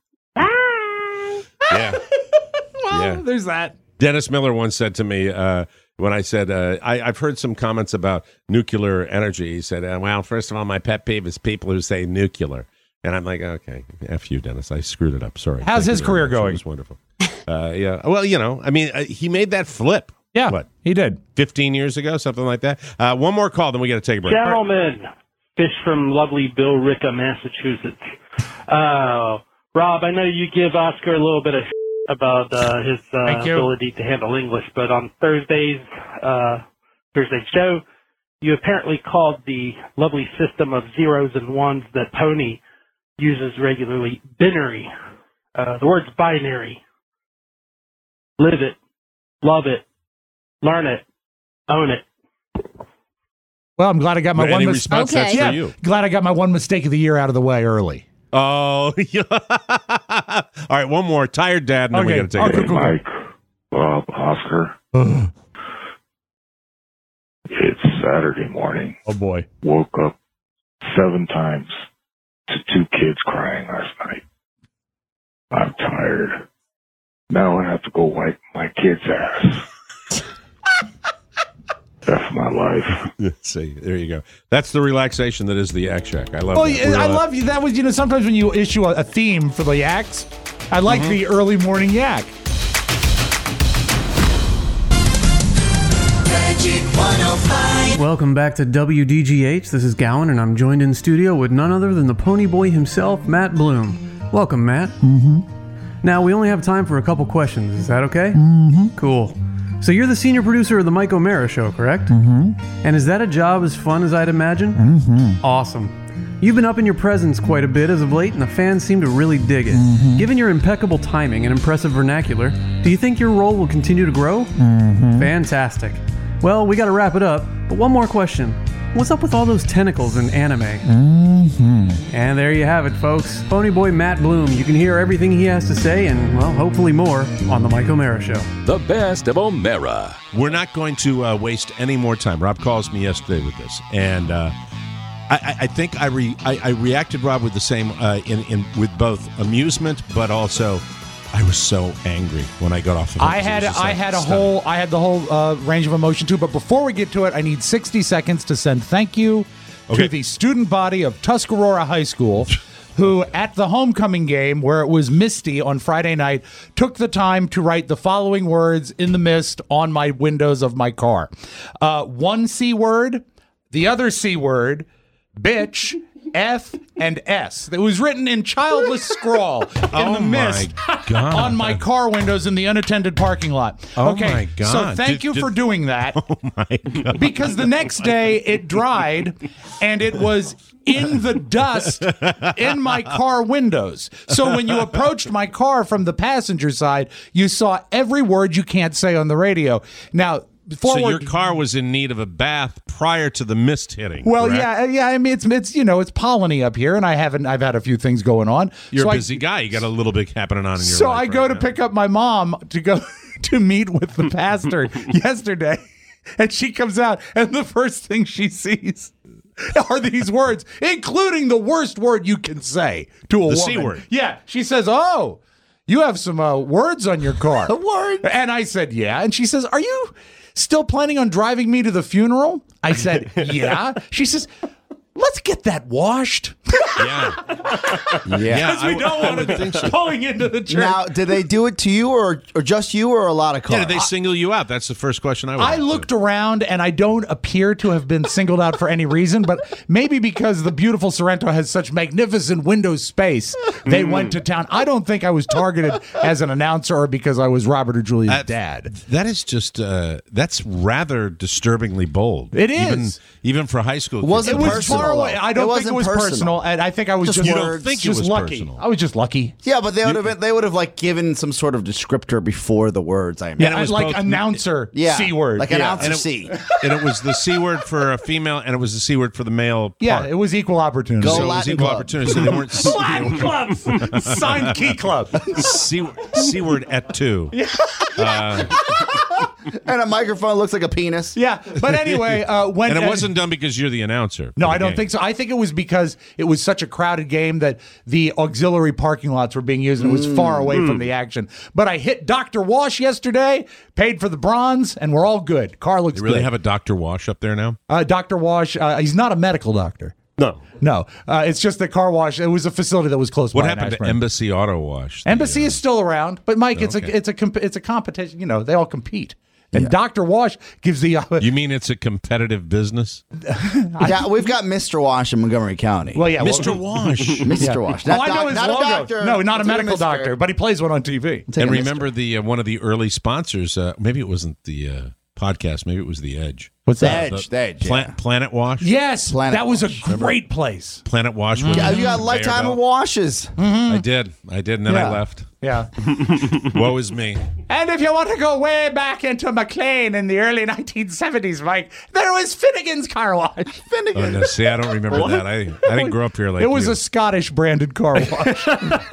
Yeah. Yeah. There's that. Dennis Miller once said to me when I said, I've heard some comments about nuclear energy. He said, well, first of all, my pet peeve is people who say nuclear. And I'm like, okay, F you, Dennis. I screwed it up. Sorry. How's his career going? It was wonderful. Yeah. Well, he made that flip. Yeah, what? He did. 15 years ago, something like that. One more call, then we got to take a break. Gentlemen, Fish from lovely Billerica, Massachusetts. Rob, I know you give Oscar a little bit of about his ability to handle English, but on Thursday's show, you apparently called the lovely system of zeros and ones that Pony uses regularly binary. The word's binary. Live it, love it, learn it, own it. Well, I'm glad I got my Any one response, that's for you. Glad I got my one mistake of the year out of the way early. Oh, yeah. All right, one more. Tired Dad, and then we got to take a break. Mike, Bob, Oscar. It's Saturday morning. Oh, boy. Woke up 7 times to 2 kids crying last night. I'm tired. Now I have to go wipe my kid's ass. That's my life. See, there you go. That's the relaxation that is the Yak Shack. I love Well, that. I love you. That was, sometimes when you issue a theme for the yaks, I like the early morning yak. Magic 105. Welcome back to WDGH. This is Gowan, and I'm joined in studio with none other than the Pony Boy himself, Matt Bloom. Welcome, Matt. Now, we only have time for a couple questions. Is that okay? Cool. So you're the senior producer of the Mike O'Mara Show, correct? And is that a job as fun as I'd imagine? Awesome. You've been up in your presence quite a bit as of late, and the fans seem to really dig it. Given your impeccable timing and impressive vernacular, do you think your role will continue to grow? Fantastic. Well, we got to wrap it up, but one more question. What's up with all those tentacles in anime? And there you have it, folks. Pony Boy Matt Bloom. You can hear everything he has to say and, well, hopefully more on The Mike O'Mara Show. The best of O'Mara. We're not going to waste any more time. Rob calls me yesterday with this, and I think I reacted, Rob, with the same with both amusement, but also I was so angry when I got off the phone. I had the whole range of emotion too. But before we get to it, I need 60 seconds to send thank you to the student body of Tuscarora High School who, at the homecoming game where it was misty on Friday night, took the time to write the following words in the mist on my windows of my car. One C word, the other C word, bitch, F, and S. It was written in childless scrawl in the mist on my car windows in the unattended parking lot. Oh my God. So thank you for doing that. Oh my God. Because the next day it dried and it was in the dust in my car windows. So when you approached my car from the passenger side, you saw every word you can't say on the radio. Now, so your car was in need of a bath prior to the mist hitting. Well, correct? yeah. I mean, it's it's polleny up here, and I've had a few things going on. You're a busy guy. You got a little bit happening on in your life. So I go to pick up my mom to go to meet with the pastor yesterday, and she comes out, and the first thing she sees are these words, including the worst word you can say to a woman. The C word. Yeah, she says, "Oh, you have some words on your car." Words. And I said, "Yeah," and she says, "Are you still planning on driving me to the funeral?" I said, "Yeah." She says, "Let's get that washed." Yeah. Because we don't want it pulling into the church. Now, did they do it to you or just you or a lot of cars? Yeah, did they single you out? That's the first question I would I ask. looked around, and I don't appear to have been singled out for any reason, but maybe because the beautiful Sorrento has such magnificent window space, they went to town. I don't think I was targeted as an announcer or because I was Robert or Julia's dad. That is just, that's rather disturbingly bold. It is. Even for high school kids. Wasn't It was personal, far away. though. I don't It think it was wasn't personal, and I think I was Just just, You don't think it just was lucky. personal. I was just lucky. Yeah, but they would have like given some sort of descriptor before the words. I imagine. Yeah, it was like announcer C word. like announcer C. And it was the C word for a female, and it was the C word for the male Yeah, part. it was equal opportunity. Go So it was Latin equal Club. opportunity. So they weren't Latin clubs, signed key club. C word at two. And a microphone looks like a penis. Yeah, but anyway, when And it wasn't done because you're the announcer. No, for the I don't game. think so. I think it was because it was such a crowded game that the auxiliary parking lots were being used and it was far away from the action. But I hit Dr. Wash yesterday, paid for the bronze, and we're all good. Car looks They really good. have a Dr. Wash up there now? Dr. Wash, he's not a medical doctor. No. It's just the car wash. It was a facility that was close What by. happened to Embassy Auto Wash? Embassy is still around, but Mike, it's Okay. it's a competition. You know, they all compete. And Dr. Wash gives the. You mean it's a competitive business? Yeah, we've got Mr. Wash in Montgomery County. Well, yeah, Mr. Wash. Mr. Wash. I know his not a logo. doctor. No, not a It's medical Mr. doctor, but he plays one on TV. And remember the one of the early sponsors, maybe it wasn't the podcast, maybe it was The Edge. What's The that? Edge. The Edge. Planet Wash? Yes, Planet that was Wash. a great place. Planet Wash. with Yeah, you got the a lifetime conveyor of belt. washes. I did, and then Yeah. I left. Yeah. Woe is me. And if you want to go way back into McLean in the early 1970s, Mike, there was Finnegan's Car Wash. Oh, no, see, I don't remember that. I didn't grow up here like it was you. a Scottish branded car wash.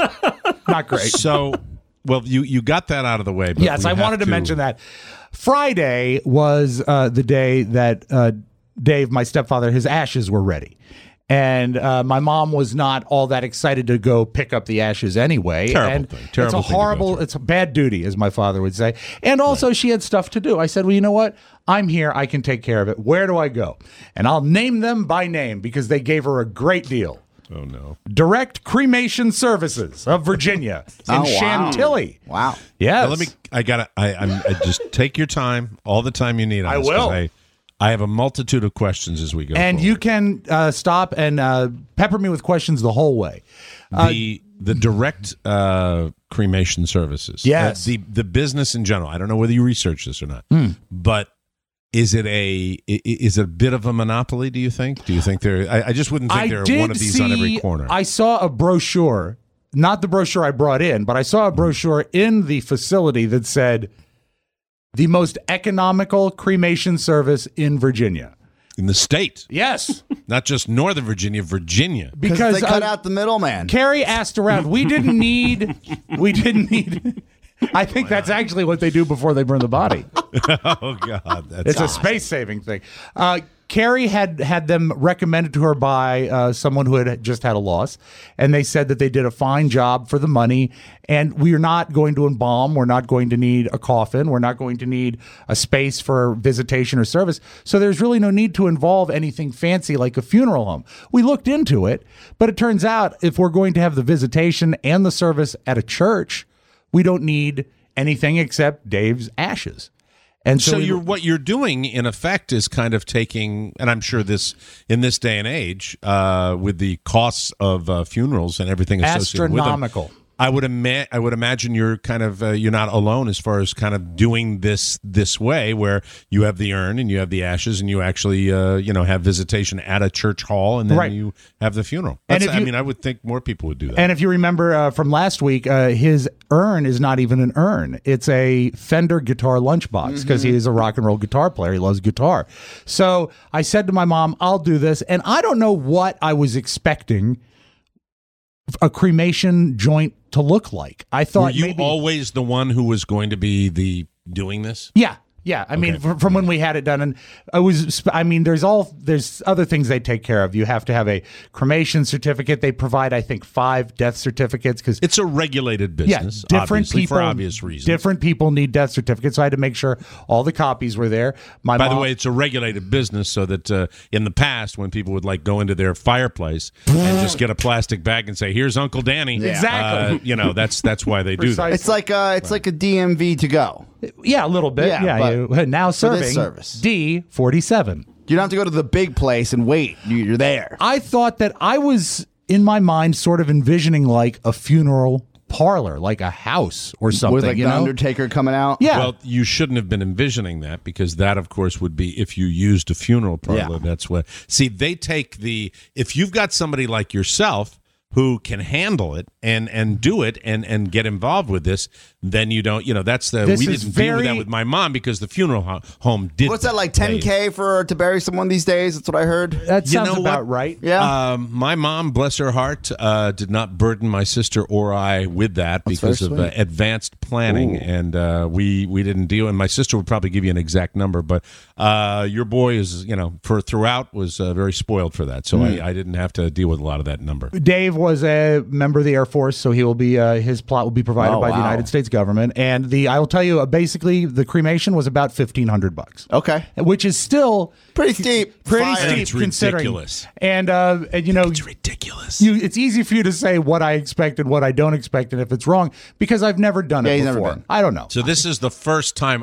Not great. So, well, you got that out of the way. But Yes, we I have wanted to mention that. Friday was the day that Dave, my stepfather, his ashes were ready. And my mom was not all that excited to go pick up the ashes anyway. Terrible and thing. Terrible it's a thing to go horrible, through. it's a bad duty, as my father would say. And also, she had stuff to do. I said, well, you know what? I'm here. I can take care of it. Where do I go? And I'll name them by name because they gave her a great deal. Oh, no. Direct Cremation Services of Virginia in Oh, wow. Chantilly. Wow. Yes. Now, I just take your time, all the time you need on I this, 'cause will. I have a multitude of questions as we go And forward. you can stop and pepper me with questions the whole way. The direct cremation services. Yes. The business in general. I don't know whether you research this or not, but is it a bit of a monopoly, do you think? Do you think I just wouldn't think there are one of these on every corner. I saw a brochure, not the brochure I brought in, but I saw a brochure in the facility that said the most economical cremation service in Virginia. In the state. Yes. Not just Northern Virginia, Virginia. Because they cut out the middleman. Carrie asked around. We didn't need. I think that's actually what they do before they burn the body. Oh, God. It's a space-saving thing. Carrie had them recommended to her by someone who had just had a loss, and they said that they did a fine job for the money. And we are not going to embalm. We're not going to need a coffin. We're not going to need a space for visitation or service. So there's really no need to involve anything fancy like a funeral home. We looked into it, but it turns out if we're going to have the visitation and the service at a church, we don't need anything except Dave's ashes. And so what you're doing, in effect, is kind of taking, and I'm sure this in this day and age, with the costs of funerals and everything associated with them, astronomical. I would imagine you're kind of you're not alone as far as kind of doing this way, where you have the urn and you have the ashes and you actually have visitation at a church hall and then you have the funeral. I would think more people would do that. And if you remember from last week, his urn is not even an urn; it's a Fender guitar lunchbox because he is a rock and roll guitar player. He loves guitar. So I said to my mom, "I'll do this," and I don't know what I was expecting a cremation joint to look like. I thought were you always the one who was going to be doing this? Yeah. I mean, from when we had it done, and there's other things they take care of. You have to have a cremation certificate. They provide, I think, 5 death certificates because it's a regulated business. Different people for obvious reasons. Different people need death certificates, so I had to make sure all the copies were there. By the way, it's a regulated business, so that in the past, when people would go into their fireplace and just get a plastic bag and say, "Here's Uncle Danny," exactly. That's why they do that. It's like a DMV to go. Yeah, a little bit. Yeah, now serving D47. You don't have to go to the big place and wait. You're there. I thought that I was, in my mind, sort of envisioning like a funeral parlor, like a house or something. With the Undertaker coming out? Yeah. Well, you shouldn't have been envisioning that, because that, of course, would be if you used a funeral parlor. Yeah. That's what. See, they take if you've got somebody like yourself who can handle it and do it and get involved with this, then you don't, we didn't deal with that with my mom because the funeral home did. What's that, like $10K to bury someone these days? That's what I heard. That sounds about right. Yeah. My mom, bless her heart, did not burden my sister or I with that because of advanced planning. Ooh. And we didn't deal. And my sister would probably give you an exact number, but your boy is, throughout was very spoiled for that. So I didn't have to deal with a lot of that number. Dave was a member of the Air Force, so he will be his plot will be provided by the United States government. And I will tell you, basically, the cremation was about $1,500. Okay, which is still pretty steep. It's considering. Ridiculous. And it's ridiculous. It's easy for you to say what I expect and what I don't expect, and if it's wrong, because I've never done it before. I don't know. So this is the first time.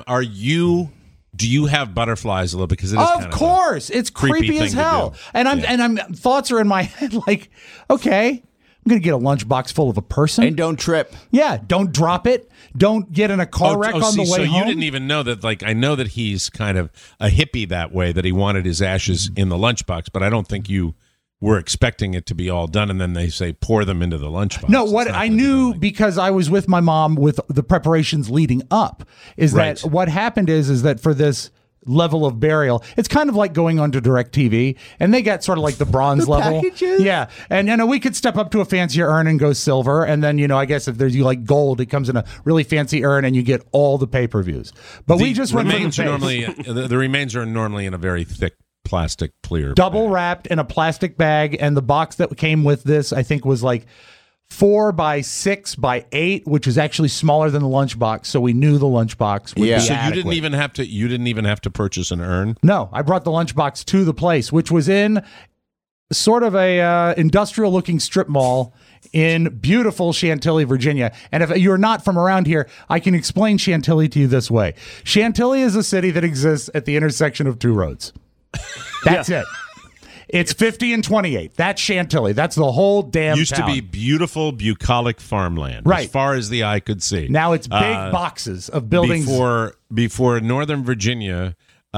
Do you have butterflies a little bit? Because it is of course, it's creepy as hell. And thoughts are in my head like, okay, I'm going to get a lunchbox full of a person. And don't trip. Yeah, don't drop it. Don't get in a car wreck on the way so home. You didn't even know that, I know that he's kind of a hippie that way, that he wanted his ashes in the lunchbox, but I don't think you were expecting it to be all done, and then they say pour them into the lunchbox. No, what I knew, because I was with my mom with the preparations leading up, is that what happened is that for this level of burial, it's kind of like going onto DirecTV, and they got sort of like the bronze level. Packages? Yeah, and we could step up to a fancier urn and go silver, and then I guess if you like gold, it comes in a really fancy urn, and you get all the pay-per-views. But we just went for the base. The remains are normally in a very thick plastic clear double wrapped in a plastic bag, and the box that came with this I think was like 4 by 6 by 8, which is actually smaller than the lunchbox, so we knew the lunchbox would be So adequate. you didn't even have to purchase an urn? No, I brought the lunchbox to the place, which was in sort of a industrial looking strip mall in beautiful Chantilly, Virginia. And if you're not from around here, I can explain Chantilly to you this way. Chantilly is a city that exists at the intersection of 2 roads. That's it. It's 50 and 28. That's Chantilly. That's the whole damn Used town. to be beautiful, bucolic farmland, right, as far as the eye could see. Now it's big boxes of buildings. Before Northern Virginia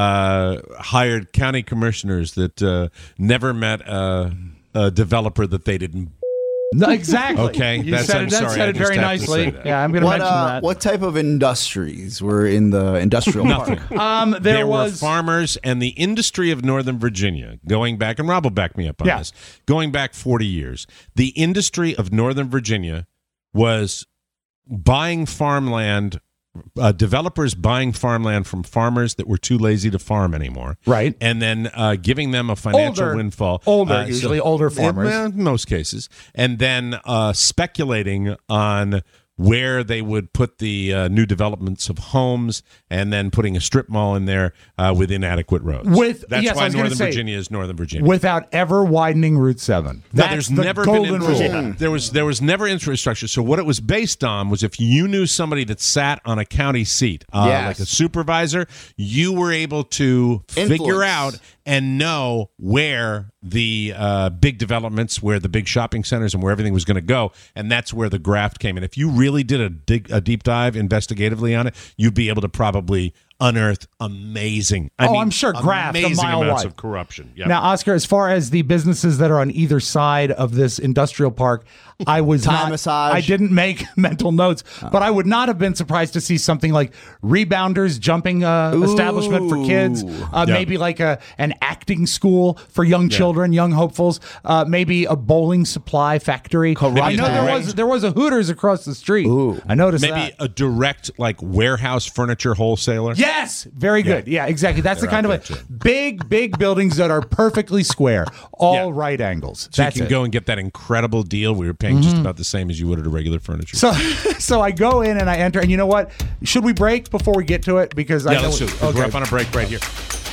hired county commissioners that never met a developer that they didn't. No, exactly. Okay, you said it very nicely. Yeah, I'm going to mention that. What type of industries were in the industrial Nothing. park? There were farmers, and the industry of Northern Virginia, going back, and Rob will back me up on this, going back 40 years, the industry of Northern Virginia was buying farmland developers buying farmland from farmers that were too lazy to farm anymore. Right. And then giving them a financial windfall. Usually older farmers. In most cases. And then speculating on where they would put the new developments of homes and then putting a strip mall in there with inadequate roads. That's why Northern Virginia is Northern Virginia. Without ever widening Route 7. There's never been rule. There was never infrastructure. So what it was based on was if you knew somebody that sat on a county seat, like a supervisor, you were able to figure out and know where the big developments, where the big shopping centers and where everything was going to go. And that's where the graft came in. If you really did a deep dive investigatively on it, you'd be able to probably unearth amazing. I'm sure graft a mile amounts wide of corruption. Yep. Now, Oscar, as far as the businesses that are on either side of this industrial park, I was I didn't make mental notes, but I would not have been surprised to see something like Rebounders jumping establishment for kids, maybe like an acting school for young children, young hopefuls, maybe a bowling supply factory. I know there was a Hooters across the street. I noticed maybe a direct like warehouse furniture wholesaler. Yes, very good. Yeah, exactly. That's the kind of big buildings that are perfectly square, all right angles. So you can go and get that incredible deal. We were paying just about the same as you would at a regular furniture. So I go in and I enter, and you know what? Should we break before we get to it? Because I know let's do it. We're up on a break right here.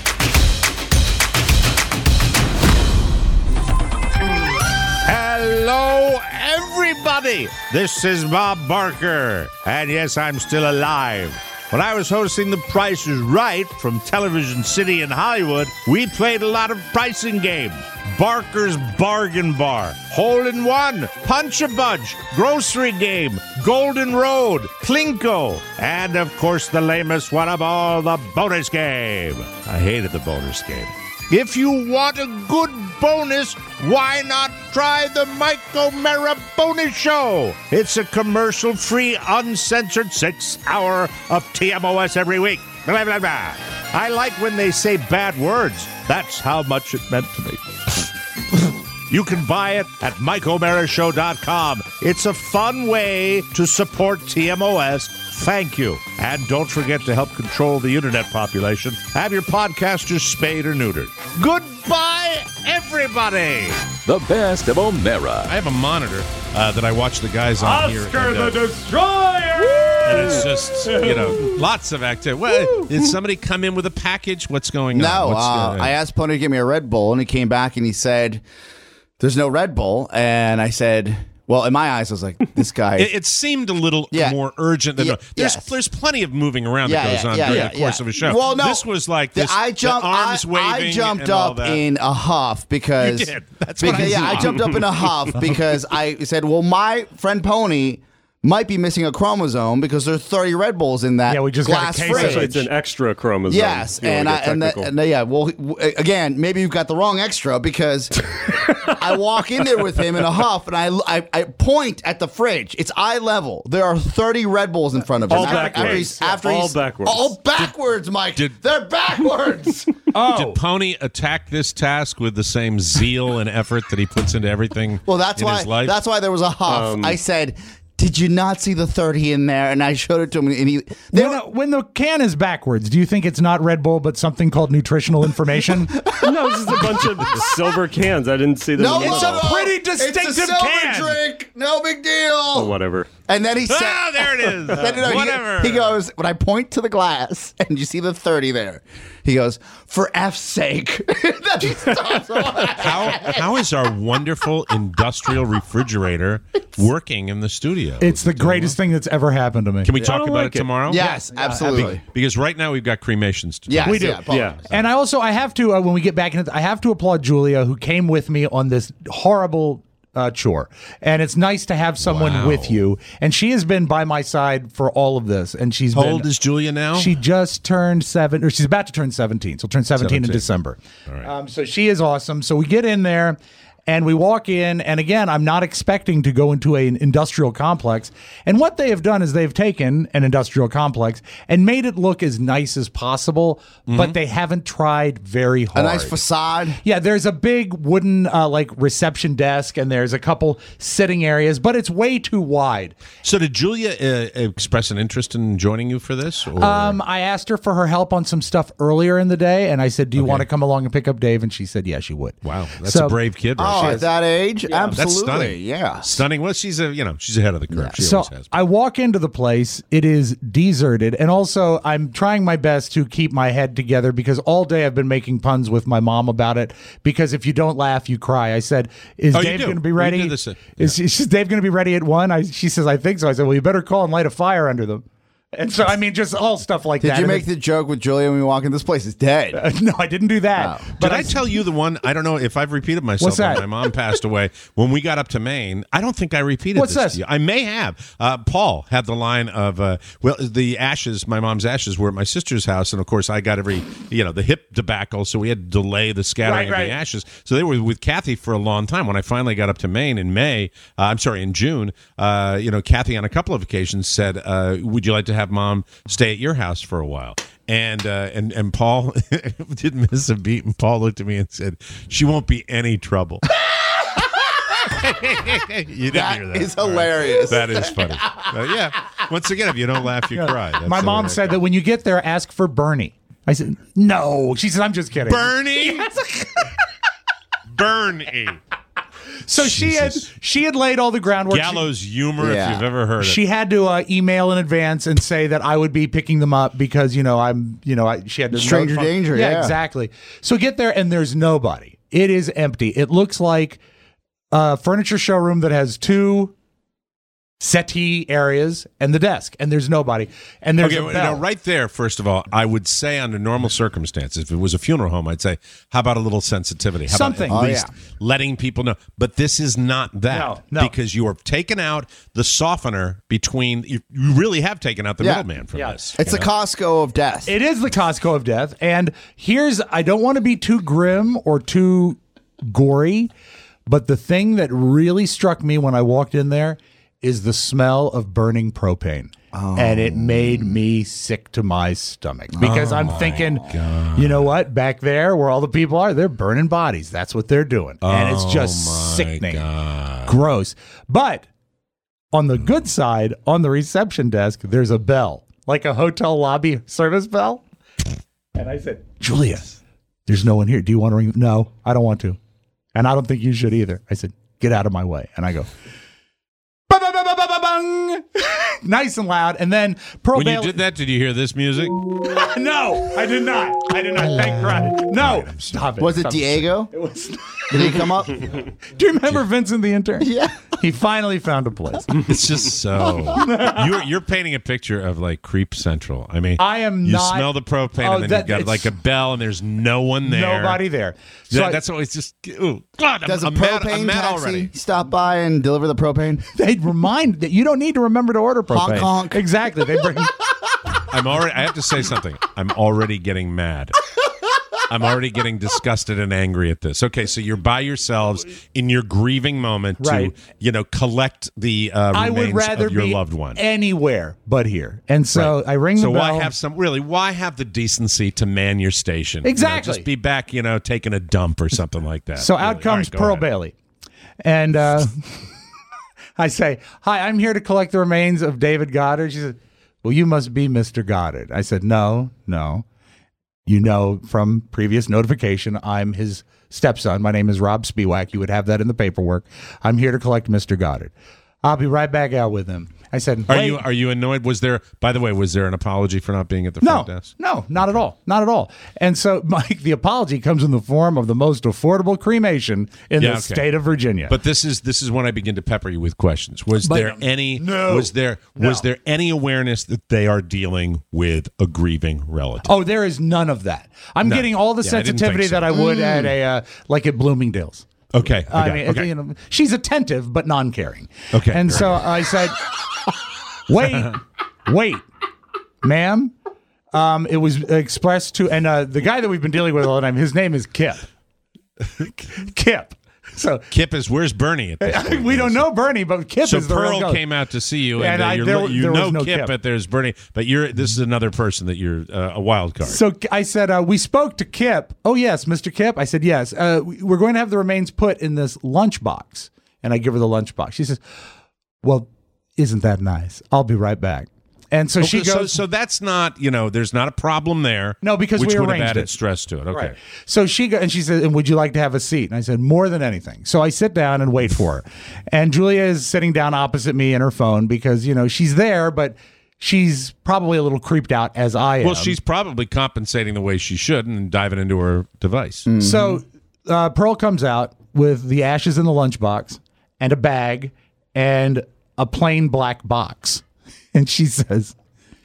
Hello, everybody. This is Bob Barker, and yes, I'm still alive. When I was hosting The Price is Right from Television City in Hollywood, we played a lot of pricing games. Barker's Bargain Bar, Hole in One, Punch a Bunch, Grocery Game, Golden Road, Plinko, and of course the lamest one of all, the bonus game. I hated the bonus game. If you want a good bonus, why not try the Mike O'Mara Bonus Show? It's a commercial-free, uncensored 6-hour of TMOS every week. Blah, blah, blah. I like when they say bad words. That's how much it meant to me. You can buy it at MikeO'MaraShow.com. It's a fun way to support TMOS. Thank you. And don't forget to help control the internet population. Have your podcasters spayed or neutered. Goodbye, everybody. The best of O'Mara. I have a monitor that I watch the guys on here. Oscar the Destroyer! And it's just, lots of activity. Well, did somebody come in with a package? What's going on? No, I asked Pony to give me a Red Bull, and he came back and he said, there's no Red Bull. And I said, well, in my eyes, I was like, this guy. It seemed a little more urgent than there's plenty of moving around that goes on during the course of a show. Well, no, this was like this. I jumped up in a huff because you did. That's what I saw. I jumped up in a huff because I said, well, my friend Pony might be missing a chromosome because there's 30 Red Bulls in that we just glass got a fridge. So it's an extra chromosome. Yes, well, again, maybe you've got the wrong extra because I walk in there with him in a huff and I point at the fridge. It's eye level. There are 30 Red Bulls in front of him. All backwards. All backwards, Mike. They're backwards. Did Pony attack this task with the same zeal and effort that he puts into everything? Well, that's in why. his life? That's why there was a huff. I said, did you not see the 30 in there? And I showed it to him. And when the can is backwards, do you think it's not Red Bull, but something called nutritional information? No, this is a bunch of silver cans. I didn't see them. No, it's a pretty distinctive it's a silver can. drink. No big deal. Oh, whatever. And then he said, there it is. Whatever. He goes, when I point to the glass and you see the 30 there, he goes, for F's sake. Then he stops. How is our wonderful industrial refrigerator working in the studio? It's the greatest thing that's ever happened to me. Can we talk about it tomorrow? Yes, absolutely. Because right now we've got cremations to do. Yes, we do. Yeah. And I have to, when we get back into it, I have to applaud Julia, who came with me on this horrible chore. And it's nice to have someone with you. And she has been by my side for all of this. And she's How old is Julia now? She just turned 7, or she's about to turn 17. She'll turn 17 in December. All right. So she is awesome. So we get in there. And we walk in, and again, I'm not expecting to go into an industrial complex. And what they have done is they've taken an industrial complex and made it look as nice as possible, but they haven't tried very hard. A nice facade. Yeah, there's a big wooden like reception desk, and there's a couple sitting areas, but it's way too wide. So did Julia express an interest in joining you for this? Or? I asked her for her help on some stuff earlier in the day, and I said, do you want to come along and pick up Dave? And she said, yeah, she would. Wow, that's a brave kid. Oh, at that age? Yeah. Absolutely. That's stunning. Yeah. Stunning. Well, she's ahead of the curve. She So always has. I walk into the place. It is deserted. And also, I'm trying my best to keep my head together because all day I've been making puns with my mom about it. Because if you don't laugh, you cry. I said, is Dave going to be ready? Is Dave going to be ready at 1? She says, I think so. I said, well, you better call and light a fire under them. And so, I mean, just all stuff like that. Did you make the joke with Julia when we walk in? This place is dead. No, I didn't do that. But I tell you the one, I don't know if I've repeated myself. What's that? When my mom passed away. When we got up to Maine, I don't think I repeated What's this this? to you. I may have. Paul had the line of, the ashes, my mom's ashes were at my sister's house. And of course, I got the hip debacle. So we had to delay the scattering of the ashes. So they were with Kathy for a long time. When I finally got up to Maine in in June, Kathy on a couple of occasions said, would you like to have Mom stay at your house for a while? And Paul didn't miss a beat, and Paul looked at me and said, she won't be any trouble. You didn't hear that. Is hilarious. That is funny. Yeah. Once again, if you don't laugh, you cry. That's my mom said that when you get there, ask for Bernie. I said, no. She said, I'm just kidding. Bernie? Bernie. So she had laid all the groundwork. Gallows humor, if you've ever heard it. She had to email in advance and say that I would be picking them up because she had to stranger danger. Yeah, exactly. So get there and there's nobody. It is empty. It looks like a furniture showroom that has 2 settee areas and the desk, and there's nobody. And there's a bell. Now, right there, first of all, I would say under normal circumstances, if it was a funeral home, I'd say, how about a little sensitivity? How Something. about at least letting people know? But this is not that. No. Because you have taken out the softener between, you really have taken out the middleman from this. It's the Costco of death. It is the Costco of death. And I don't want to be too grim or too gory, but the thing that really struck me when I walked in there is the smell of burning propane. And it made me sick to my stomach because I'm thinking, you know what? Back there where all the people are, they're burning bodies. That's what they're doing. And it's just sickening. Gross. But on the good side, on the reception desk, there's a bell, like a hotel lobby service bell. And I said, Julia, there's no one here. Do you want to ring? No, I don't want to. And I don't think you should either. I said, get out of my way. And I go, nice and loud, and then Pearl When Bailey. you did that, did you hear this music? No, I did not. Thank God. No, stop it. Was it Stop Diego? It was. Did he come up? Do you remember Vincent the intern? Yeah. He finally found a place. It's just so you're painting a picture of like Creep Central. I mean, I am you not. smell the propane, and then you've got like a bell, and there's no one there. Nobody there. So That's always just. Ooh, God, Does I'm a mad, propane I'm mad taxi already. stop by and deliver the propane? They remind that you don't need to remember to order propane. Honk, honk. Exactly. They bring. I have to say something. I'm already getting mad. I'm already getting disgusted and angry at this. Okay, so you're by yourselves in your grieving moment to, collect the I would remains rather of your be loved one. anywhere but here. And so I ring the bell. So why have the decency to man your station? Exactly. Just be back, taking a dump or something like that. So out comes Pearl Bailey. And I say, hi, I'm here to collect the remains of David Goddard. She said, well, you must be Mr. Goddard. I said, no. You know from previous notification, I'm his stepson. My name is Rob Spiewak. You would have that in the paperwork. I'm here to collect Mr. Goddard. I'll be right back out with him. I said, Are you annoyed? Was there an apology for not being at the front desk? No, not at all. Not at all. And so, Mike, the apology comes in the form of the most affordable cremation in the state of Virginia. But this is when I begin to pepper you with questions. Was there any awareness that they are dealing with a grieving relative? Oh, there is none of that. I'm getting all the sensitivity that I would at at Bloomingdale's. Okay. I mean, she's attentive but non-caring. Okay. And so I said, wait, ma'am. It was expressed to, and the guy that we've been dealing with all the time, his name is Kip. Kip. So Kip is where's Bernie? At this point? we don't know Bernie, but Kip So is the real Pearl ghost. came out to see you, And and there was no Kip, Kip. but there's Bernie. But this is another person that you're a wild card. So I said, we spoke to Kip. Oh, yes, Mr. Kip. I said, yes. We're going to have the remains put in this lunchbox. And I give her the lunchbox. She says, well, isn't that nice? I'll be right back. And so she goes. So that's not, there's not a problem there. No, because which we would have arranged added it. stress to it. Okay. Right. So she said, and would you like to have a seat? And I said, more than anything. So I sit down and wait for her. And Julia is sitting down opposite me in her phone because, she's there, but she's probably a little creeped out as I am. Well, she's probably compensating the way she should and diving into her device. Mm-hmm. So Pearl comes out with the ashes in the lunchbox and a bag and a plain black box. And she says,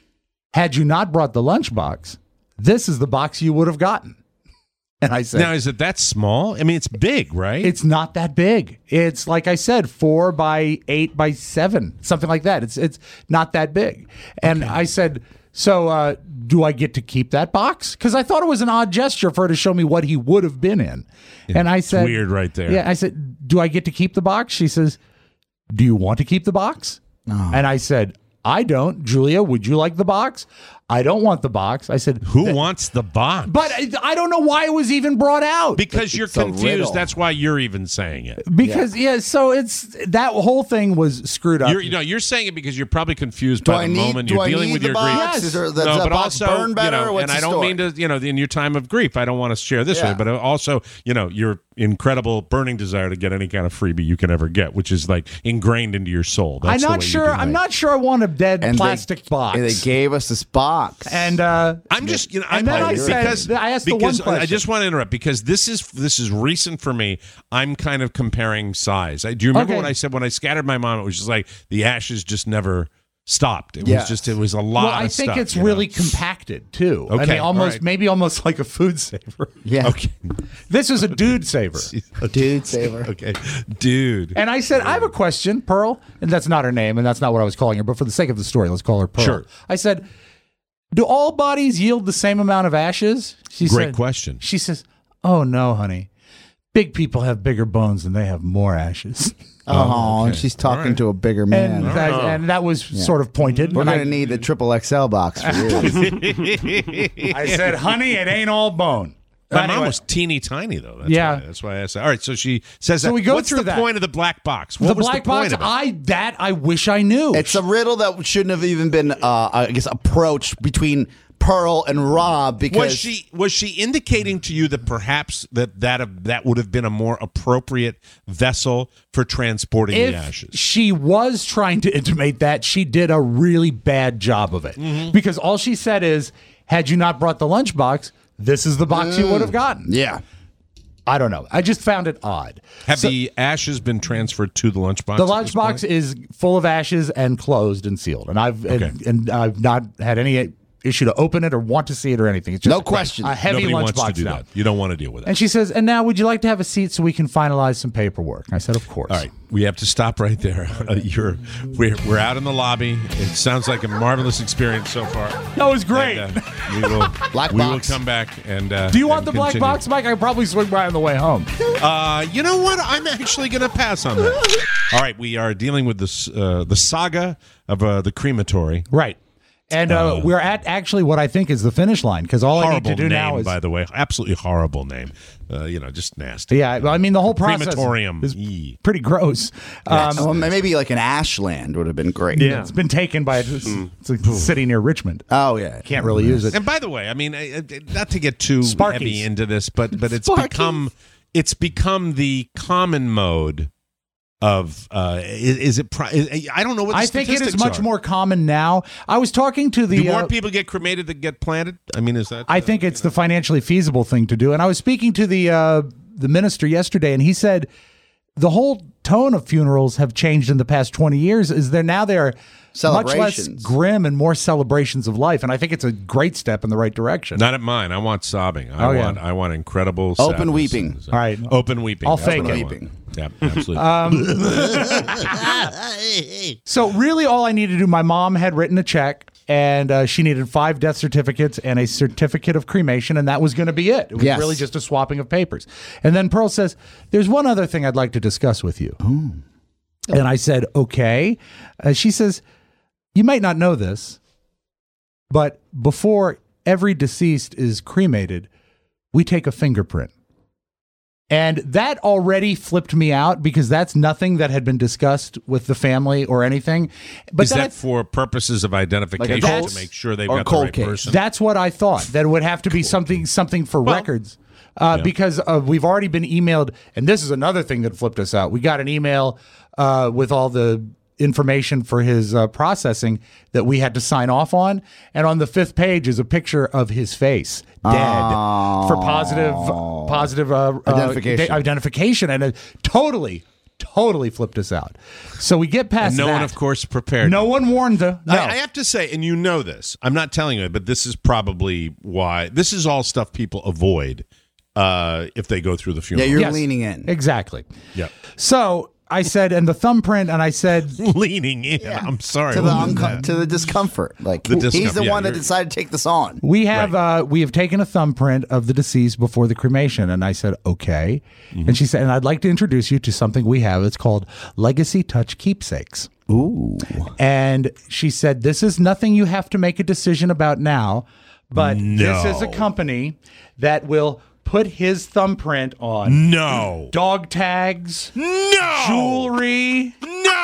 had you not brought the lunchbox, this is the box you would have gotten. And I said, now, is it that small? I mean, it's big, right? It's not that big. It's, like I said, 4 by 8 by 7, something like that. It's not that big. And I said, so do I get to keep that box? Because I thought it was an odd gesture for her to show me what he would have been in. And I said, weird right there. Yeah, I said, do I get to keep the box? She says, do you want to keep the box? Oh. And I said, I don't. Julia, would you like the box? I don't want the box. I said, who wants the box? But I don't know why it was even brought out. Because you're confused. That's why you're even saying it. Because so it's that whole thing was screwed up. You're saying it because you're probably confused by the moment you're dealing with your grief. Yes. Does that box burn better? Or what's and I don't mean to, in your time of grief, I don't want to share this with you, but also, your incredible burning desire to get any kind of freebie you can ever get, which is like ingrained into your soul. That's I'm not sure I want a dead plastic box. They gave us this box. And I'm just, and then I asked the one question. I just want to interrupt because this is recent for me. I'm kind of comparing size. Do you remember what I said when I scattered my mom? It was just like the ashes just never stopped. It was a lot. Well, I of think stuff, it's really compacted too. Okay, I mean, maybe almost like a food saver. Yeah. Okay. This is a dude saver. A dude saver. Okay. Dude. And I said, I have a question, Pearl, and that's not her name, and that's not what I was calling her, but for the sake of the story, let's call her Pearl. Sure. I said, do all bodies yield the same amount of ashes? Great question. She says, oh, no, honey. Big people have bigger bones and they have more ashes. Oh, and she's talking to a bigger man. And that was sort of pointed. We're going to need the triple XL box for you. I said, honey, it ain't all bone. My mom was teeny tiny, though. That's why I said. All right, so she says So that. we go What's through the that. point of the black box? The What was black the point box, of it? I wish I knew. It's a riddle that shouldn't have even been, approached between Pearl and Rob because was she indicating to you that perhaps that would have been a more appropriate vessel for transporting the ashes? She was trying to intimate that, she did a really bad job of it. Mm-hmm. Because all she said is, had you not brought the lunchbox, this is the box you would have gotten. Yeah. I don't know. I just found it odd. Have the ashes been transferred to the lunchbox? The lunchbox is full of ashes and closed and sealed. And I've not had any issue to open it or want to see it or anything. It's just no question. A heavy Nobody wants to lunchbox do now. that. You don't want to deal with it. And she says, and now would you like to have a seat so we can finalize some paperwork? And I said, of course. All right, we have to stop right there. We're out in the lobby. It sounds like a marvelous experience so far. That was great. And, we will come back and. Do you want the continue. black box, Mike? I could probably swing by on the way home. You know what? I'm actually going to pass on that. All right, we are dealing with this the saga of the crematory. Right. And we're at actually what I think is the finish line because all I need to do now is. By the way, absolutely horrible name. Just nasty. Yeah, I mean the whole process crematorium is pretty gross. Well, maybe like an ashland would have been great. Yeah, it's been taken by it's like a city near Richmond. Oh yeah, can't really use it. And by the way, I mean not to get too Sparkies. heavy into this, but it's become the common mode. Of is it? I don't know what the I think it is statistics much are. more common now. I was talking to the. Do more people get cremated than get planted? I mean, is that? I think it's the financially feasible thing to do. And I was speaking to the minister yesterday, and he said the whole tone of funerals have changed in the past 20 years. They're much less grim and more celebrations of life, and I think it's a great step in the right direction. Not at mine. I want sobbing. I want incredible open sadness. weeping. All right, open weeping. I'll That's fake what I it. want. Yeah, absolutely. So really, all I needed to do. My mom had written a check, and she needed 5 death certificates and a certificate of cremation, and that was going to be it. It was really just a swapping of papers. And then Pearl says, there's one other thing I'd like to discuss with you. And I said, okay. She says, you might not know this, but before every deceased is cremated, we take a fingerprint. And that already flipped me out because that's nothing that had been discussed with the family or anything. But is that for purposes of identification to make sure they've got the right person? That's what I thought. That it would have to be something for records. Because we've already been emailed, and this is another thing that flipped us out. We got an email with all the information for his processing that we had to sign off on, and on the 5th page is a picture of his face, dead, for positive identification, and it totally flipped us out. So we get past and no that. one, of course, prepared. No one warned them. No. I have to say, and you know this, I'm not telling you, but this is probably why. This is all stuff people avoid if they go through the funeral. Yeah, you're leaning in. Exactly. Yeah. So I said, and the thumbprint, and I said, leaning in. Yeah. I'm sorry. To the discomfort. Like he's the one that decided to take this on. We have taken a thumbprint of the deceased before the cremation, and I said, okay. Mm-hmm. And she said, and I'd like to introduce you to something we have. It's called Legacy Touch Keepsakes. Ooh. And she said, this is nothing you have to make a decision about now, but this is a company that will put his thumbprint on dog tags, jewelry,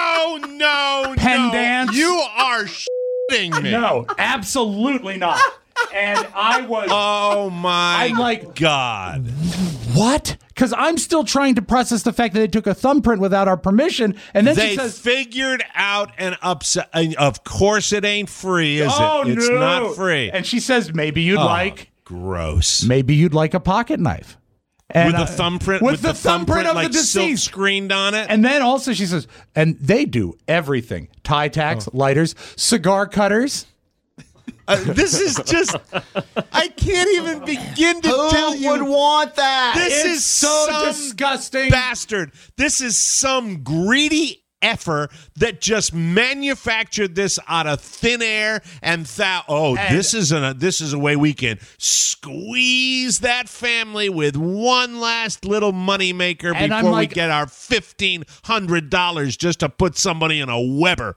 pendants. You are shitting me. No, absolutely not. And I was, I'm like, God, what? Because I'm still trying to process the fact that they took a thumbprint without our permission, and then they she says, figured out an upset. Of course, it ain't free, is it? It's not free. And she says, maybe you'd like. Gross. Maybe you'd like a pocket knife. And, with the thumbprint, with the thumbprint of like the deceased silk screened on it. And then also she says, and they do everything: tie tacks, lighters, cigar cutters. This is just, I can't even begin to tell you. Who would want that? This It's is so some disgusting. Bastard. This is some greedy effer that just manufactured this out of thin air and this is a way we can squeeze that family with one last little money maker before we get our $1,500 just to put somebody in a Weber.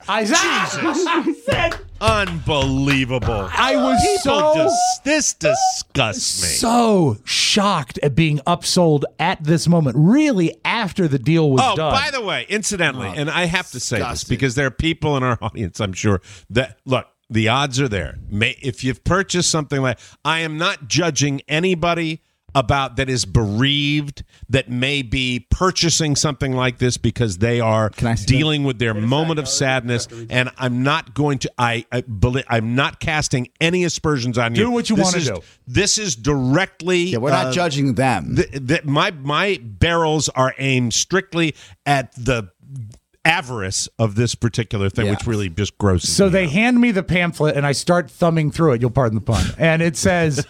Jesus. Unbelievable. I was this disgusts me. So shocked at being upsold at this moment, really after the deal was done. Oh, by the way, incidentally, and I have to say this because there are people in our audience, I'm sure, that, look, the odds are there. If you've purchased something like, I am not judging anybody about that is bereaved that may be purchasing something like this because they are dealing with their moment of sadness, and I'm not going to I'm not casting any aspersions on you. Do what you want to do. This is directly we're not judging them. My barrels are aimed strictly at the avarice of this particular thing, which really just grosses So me they out. hand me the pamphlet and I start thumbing through it. You'll pardon the pun. And it says,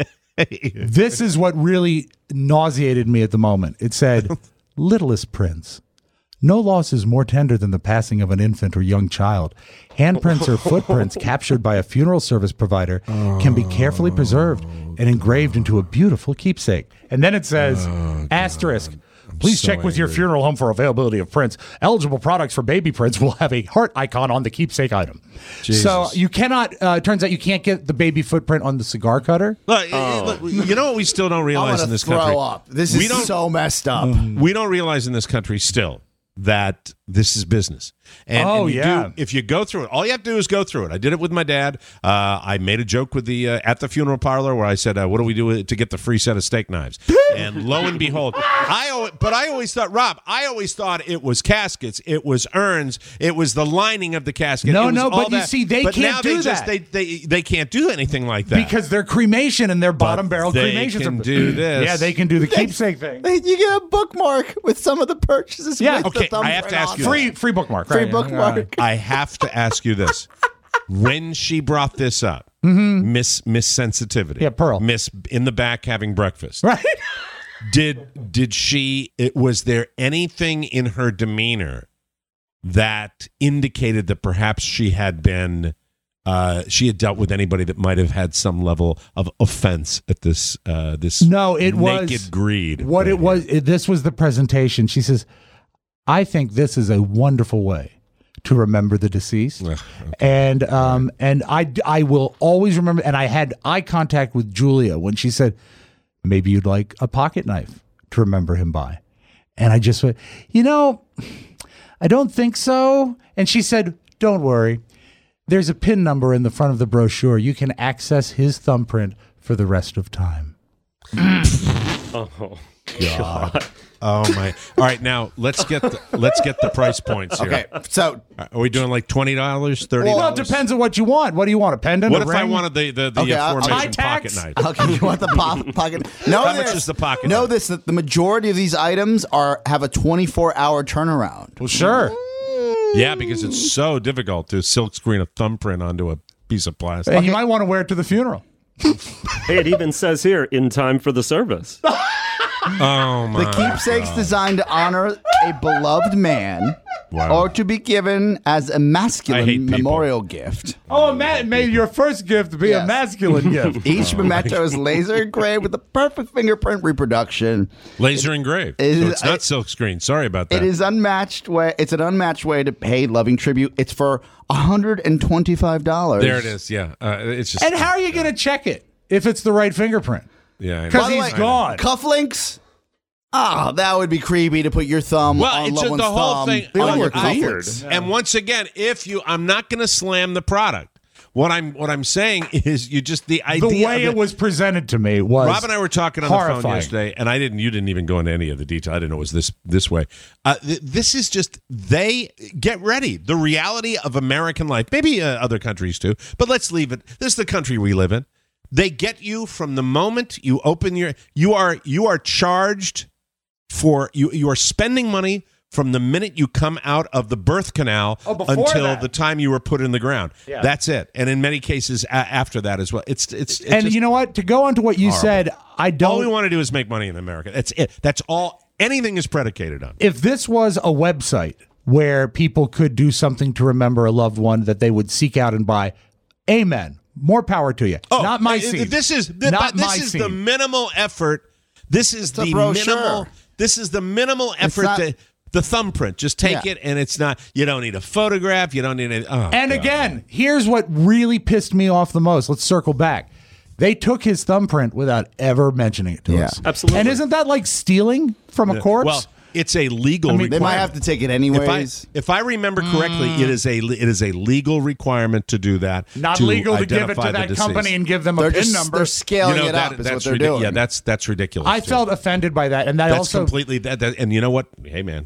this is what really nauseated me at the moment. It said, littlest prince. No loss is more tender than the passing of an infant or young child. Handprints or footprints captured by a funeral service provider can be carefully preserved and engraved into a beautiful keepsake. And then it says, asterisk. Please check with your funeral home for availability of prints. Eligible products for baby prints will have a heart icon on the keepsake item. Jesus. So you cannot, turns out you can't get the baby footprint on the cigar cutter. Look, you know what we still don't realize in this country? This is so messed up. We don't realize in this country still that this is business. And if you go through it, all you have to do is go through it. I did it with my dad. I made a joke with the at the funeral parlor where I said, what do we do to get the free set of steak knives? And lo and behold, I always thought, Rob, it was caskets, it was urns, it was the lining of the casket. But you see, they can't do that. They can't do anything like that. Because they're cremation and they're bottom barrel cremations. They can do this. Yeah, they can do the keepsake thing. You get a bookmark with some of the purchases. Yeah, with the I have to ask you free bookmark. Free bookmark. I have to ask you this. When she brought this up, Miss Sensitivity. Yeah, Pearl. Miss in the back having breakfast. Right. Was there anything in her demeanor that indicated that perhaps she had been she had dealt with anybody that might have had some level of offense at this No, it was naked greed. What it was, this was the presentation. She says, I think this is a wonderful way to remember the deceased. And I will always remember, and I had eye contact with Julia when she said, maybe you'd like a pocket knife to remember him by. And I just went, I don't think so. And she said, don't worry. There's a PIN number in the front of the brochure. You can access his thumbprint for the rest of time. Oh, God. Oh my! All right, now let's get the price points here. Okay, so are we doing like $20, $30? Well, it depends on what you want. What do you want? A pendant? What a if ring? I wanted the aforementioned pocket knife? Okay, you want the pocket? No, how much is the pocket? Know this: that the majority of these items have a 24-hour turnaround. Well, sure. Yeah, because it's so difficult to silk screen a thumbprint onto a piece of plastic. And you might want to wear it to the funeral. Hey, it even says here, in time for the service. Oh my! The keepsake's designed to honor a beloved man, or to be given as a masculine memorial gift. Oh, Matt, may your first gift be a masculine gift. Each memento is laser engraved with a perfect fingerprint reproduction. Laser engraved. So it's not silk screen. Sorry about that. It is unmatched way. It's an unmatched way to pay loving tribute. It's for $125. There it is. Yeah, it's just. And how are you going to check it if it's the right fingerprint? Yeah, because he's gone. Cufflinks. That would be creepy to put your thumb on loved one's the whole thumb. thing. on your Weird. cufflinks. And once again, I'm not going to slam the product. What I'm saying is, the idea. The way it was presented to me was Rob and I were talking on horrifying. the phone yesterday, and you didn't even go into any of the detail. I didn't know it was this way. This is just, they get ready. The reality of American life, maybe other countries too, but let's leave it. This is the country we live in. They get you from the moment you open you are charged for you are spending money from the minute you come out of the birth canal until the time you were put in the ground. Yeah. That's it. And in many cases after that as well. It's and just you know what? To go on to what you said, I don't. All we want to do is make money in America. That's it. That's all anything is predicated on. If this was a website where people could do something to remember a loved one that they would seek out and buy, amen. More power to you. Not my scene. This is the minimal effort. This is the minimal. This is the minimal effort. The thumbprint. Just take it, and it's not. You don't need a photograph. You don't need a. Again, here's what really pissed me off the most. Let's circle back. They took his thumbprint without ever mentioning it to us. Absolutely. And isn't that like stealing from a corpse? Well, it's a legal requirement. They might have to take it anyways. If I remember correctly, it is a legal requirement to do that. Not legal to give it to that company and give them a PIN number. They're scaling it up. Is what they're doing. Yeah, that's ridiculous. I felt offended by that, and that's also completely that. And you know what? Hey, man,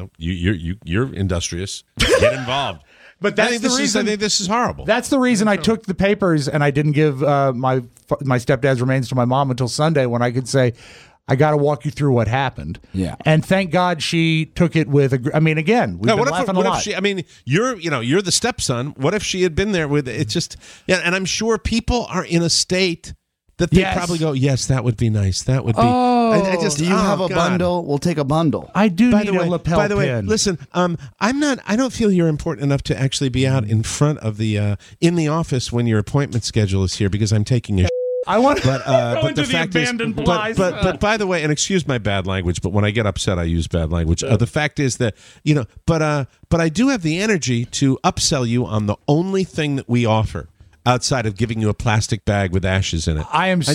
you're industrious. Get involved. But that's the reason. I think this is horrible. That's the reason I took the papers and I didn't give my stepdad's remains to my mom until Sunday, when I could say, I got to walk you through what happened. Yeah. And thank God she took it with. I mean, again, we've been laughing a lot. You're the stepson. What if she had been there with it? Just and I'm sure people are in a state that they probably go, yes, that would be nice. That would be. I just, do you have a bundle? We'll take a bundle. I do need a lapel By the way, pin. listen, I'm not. I don't feel you're important enough to actually be out in front of the in the office when your appointment schedule is here, because I'm taking a. I want to go into the abandoned Blythe. But by the way, and excuse my bad language, but when I get upset, I use bad language. The fact is that but I do have the energy to upsell you on the only thing that we offer outside of giving you a plastic bag with ashes in it.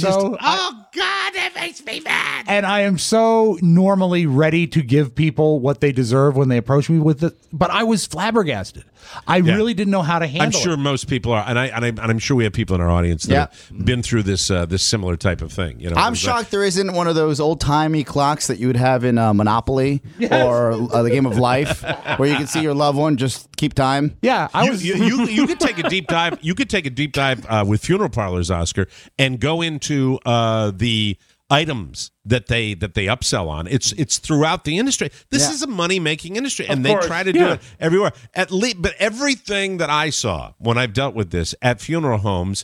Oh God, that makes me mad. And I am so normally ready to give people what they deserve when they approach me with it, but I was flabbergasted. I really didn't know how to handle it. I'm sure most people are, and I'm sure we have people in our audience that have been through this similar type of thing. I'm shocked there isn't one of those old-timey clocks that you would have in Monopoly or the Game of Life, where you can see your loved one just keep time. Yeah, you could take a deep dive. You could take a deep dive with funeral parlors, Oscar, and go into the items that they upsell on. It's throughout the industry. This is a money-making industry, and they try to do it everywhere. At least, but everything that I saw when I've dealt with this at funeral homes,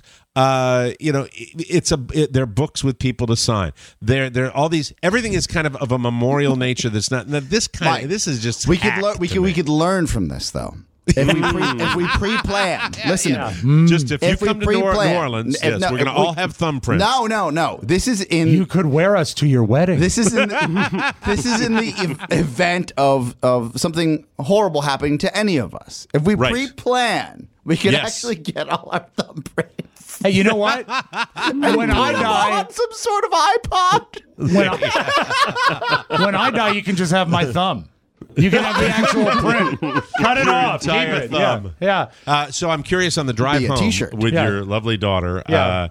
they're books with people to sign. They're all these. Everything is kind of a memorial nature. That's not this kind. This is just. We could learn from this though. If we pre-plan, listen to me. Just if you come to New Orleans, yes, we're going to all have thumbprints. No. This is in. You could wear us to your wedding. This is in. The event of something horrible happening to any of us. If we pre-plan, we can actually get all our thumbprints. Hey, you know what? When I die, on some sort of iPod. When I die, you can just have my thumb. You can have the actual print. Cut it off. Keep it. Thumb. Yeah. So I'm curious on the drive home t-shirt. with your lovely daughter. Yeah.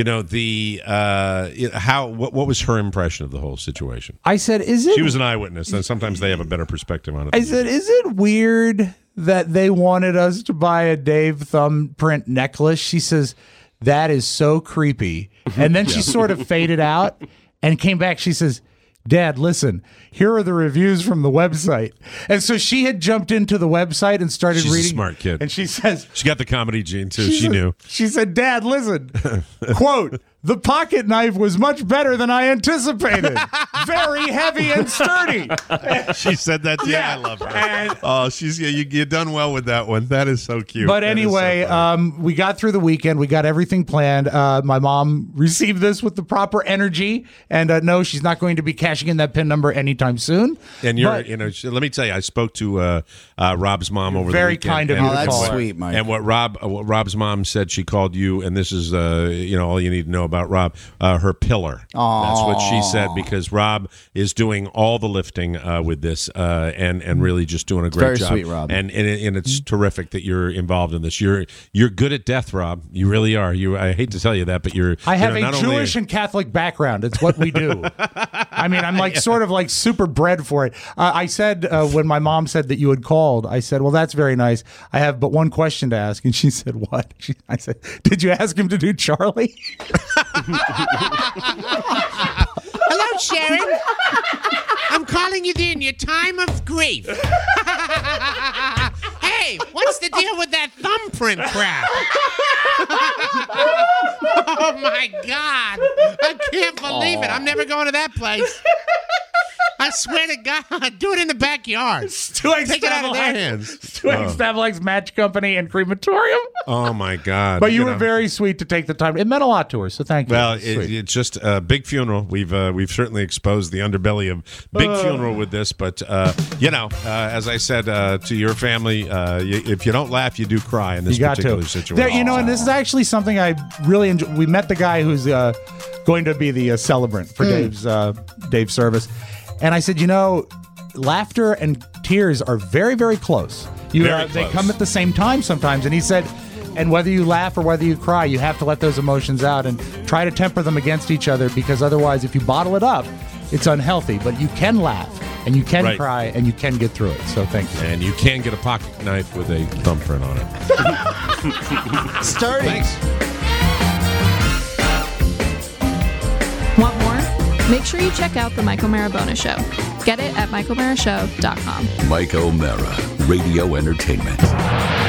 What was her impression of the whole situation? I said, is it? She was an eyewitness, and sometimes they have a better perspective on it. I said, is it weird that they wanted us to buy a Dave thumbprint necklace? She says, that is so creepy. And then she sort of faded out and came back. She says, Dad, listen, here are the reviews from the website. And so she had jumped into the website and started reading. She's a smart kid. And she says, she got the comedy gene, too. She knew. She said, Dad, listen, quote, the pocket knife was much better than I anticipated. Very heavy and sturdy. She said that to you. I love her. And, you done well with that one. That is so cute. But anyway, we got through the weekend. We got everything planned. My mom received this with the proper energy. And no, she's not going to be cashing in that PIN number anytime soon. And let me tell you, I spoke to Rob's mom over the weekend. Very kind of you. Oh, that's sweet, Mike. And what Rob's mom said, she called you, and this is all you need to know about Rob, her pillar. Aww. That's what she said, because Rob is doing all the lifting with this and really just doing a great very job. Sweet, Rob. And it's terrific that you're involved in this. You're good at death, Rob. You really are. I hate to tell you that, but I have a Jewish and Catholic background. It's what we do. I mean, I'm sort of like super bred for it. I said when my mom said that you had called, I said, well, that's very nice. I have but one question to ask. And she said, what? I said, did you ask him to do Charlie? Hello, Sharon. I'm calling you in your time of grief. Hey, what's the deal with that thumbprint crap? Oh, my God. I can't believe it. I'm never going to that place. I swear to God, do it in the backyard. Take it out of their hands. Stavelag's Match Company and Crematorium. Oh, my God. But you were very sweet to take the time. It meant a lot to her, so thank you. Well, it's just a big funeral. We've certainly exposed the underbelly of big funeral with this. But, as I said to your family, if you don't laugh, you do cry in this particular situation. And this is actually something I really enjoy. We met the guy who's going to be the celebrant for Dave's service. And I said, laughter and tears are very, very close. They come at the same time sometimes. And he said, and whether you laugh or whether you cry, you have to let those emotions out and try to temper them against each other, because otherwise, if you bottle it up, it's unhealthy. But you can laugh and you can cry and you can get through it. So thank you. And you can get a pocket knife with a thumbprint on it. Sturdy. Thanks. Want more? Make sure you check out the Mike O'Mara Bonus Show. Get it at MikeO'MaraShow.com. Mike O'Mara, Radio Entertainment.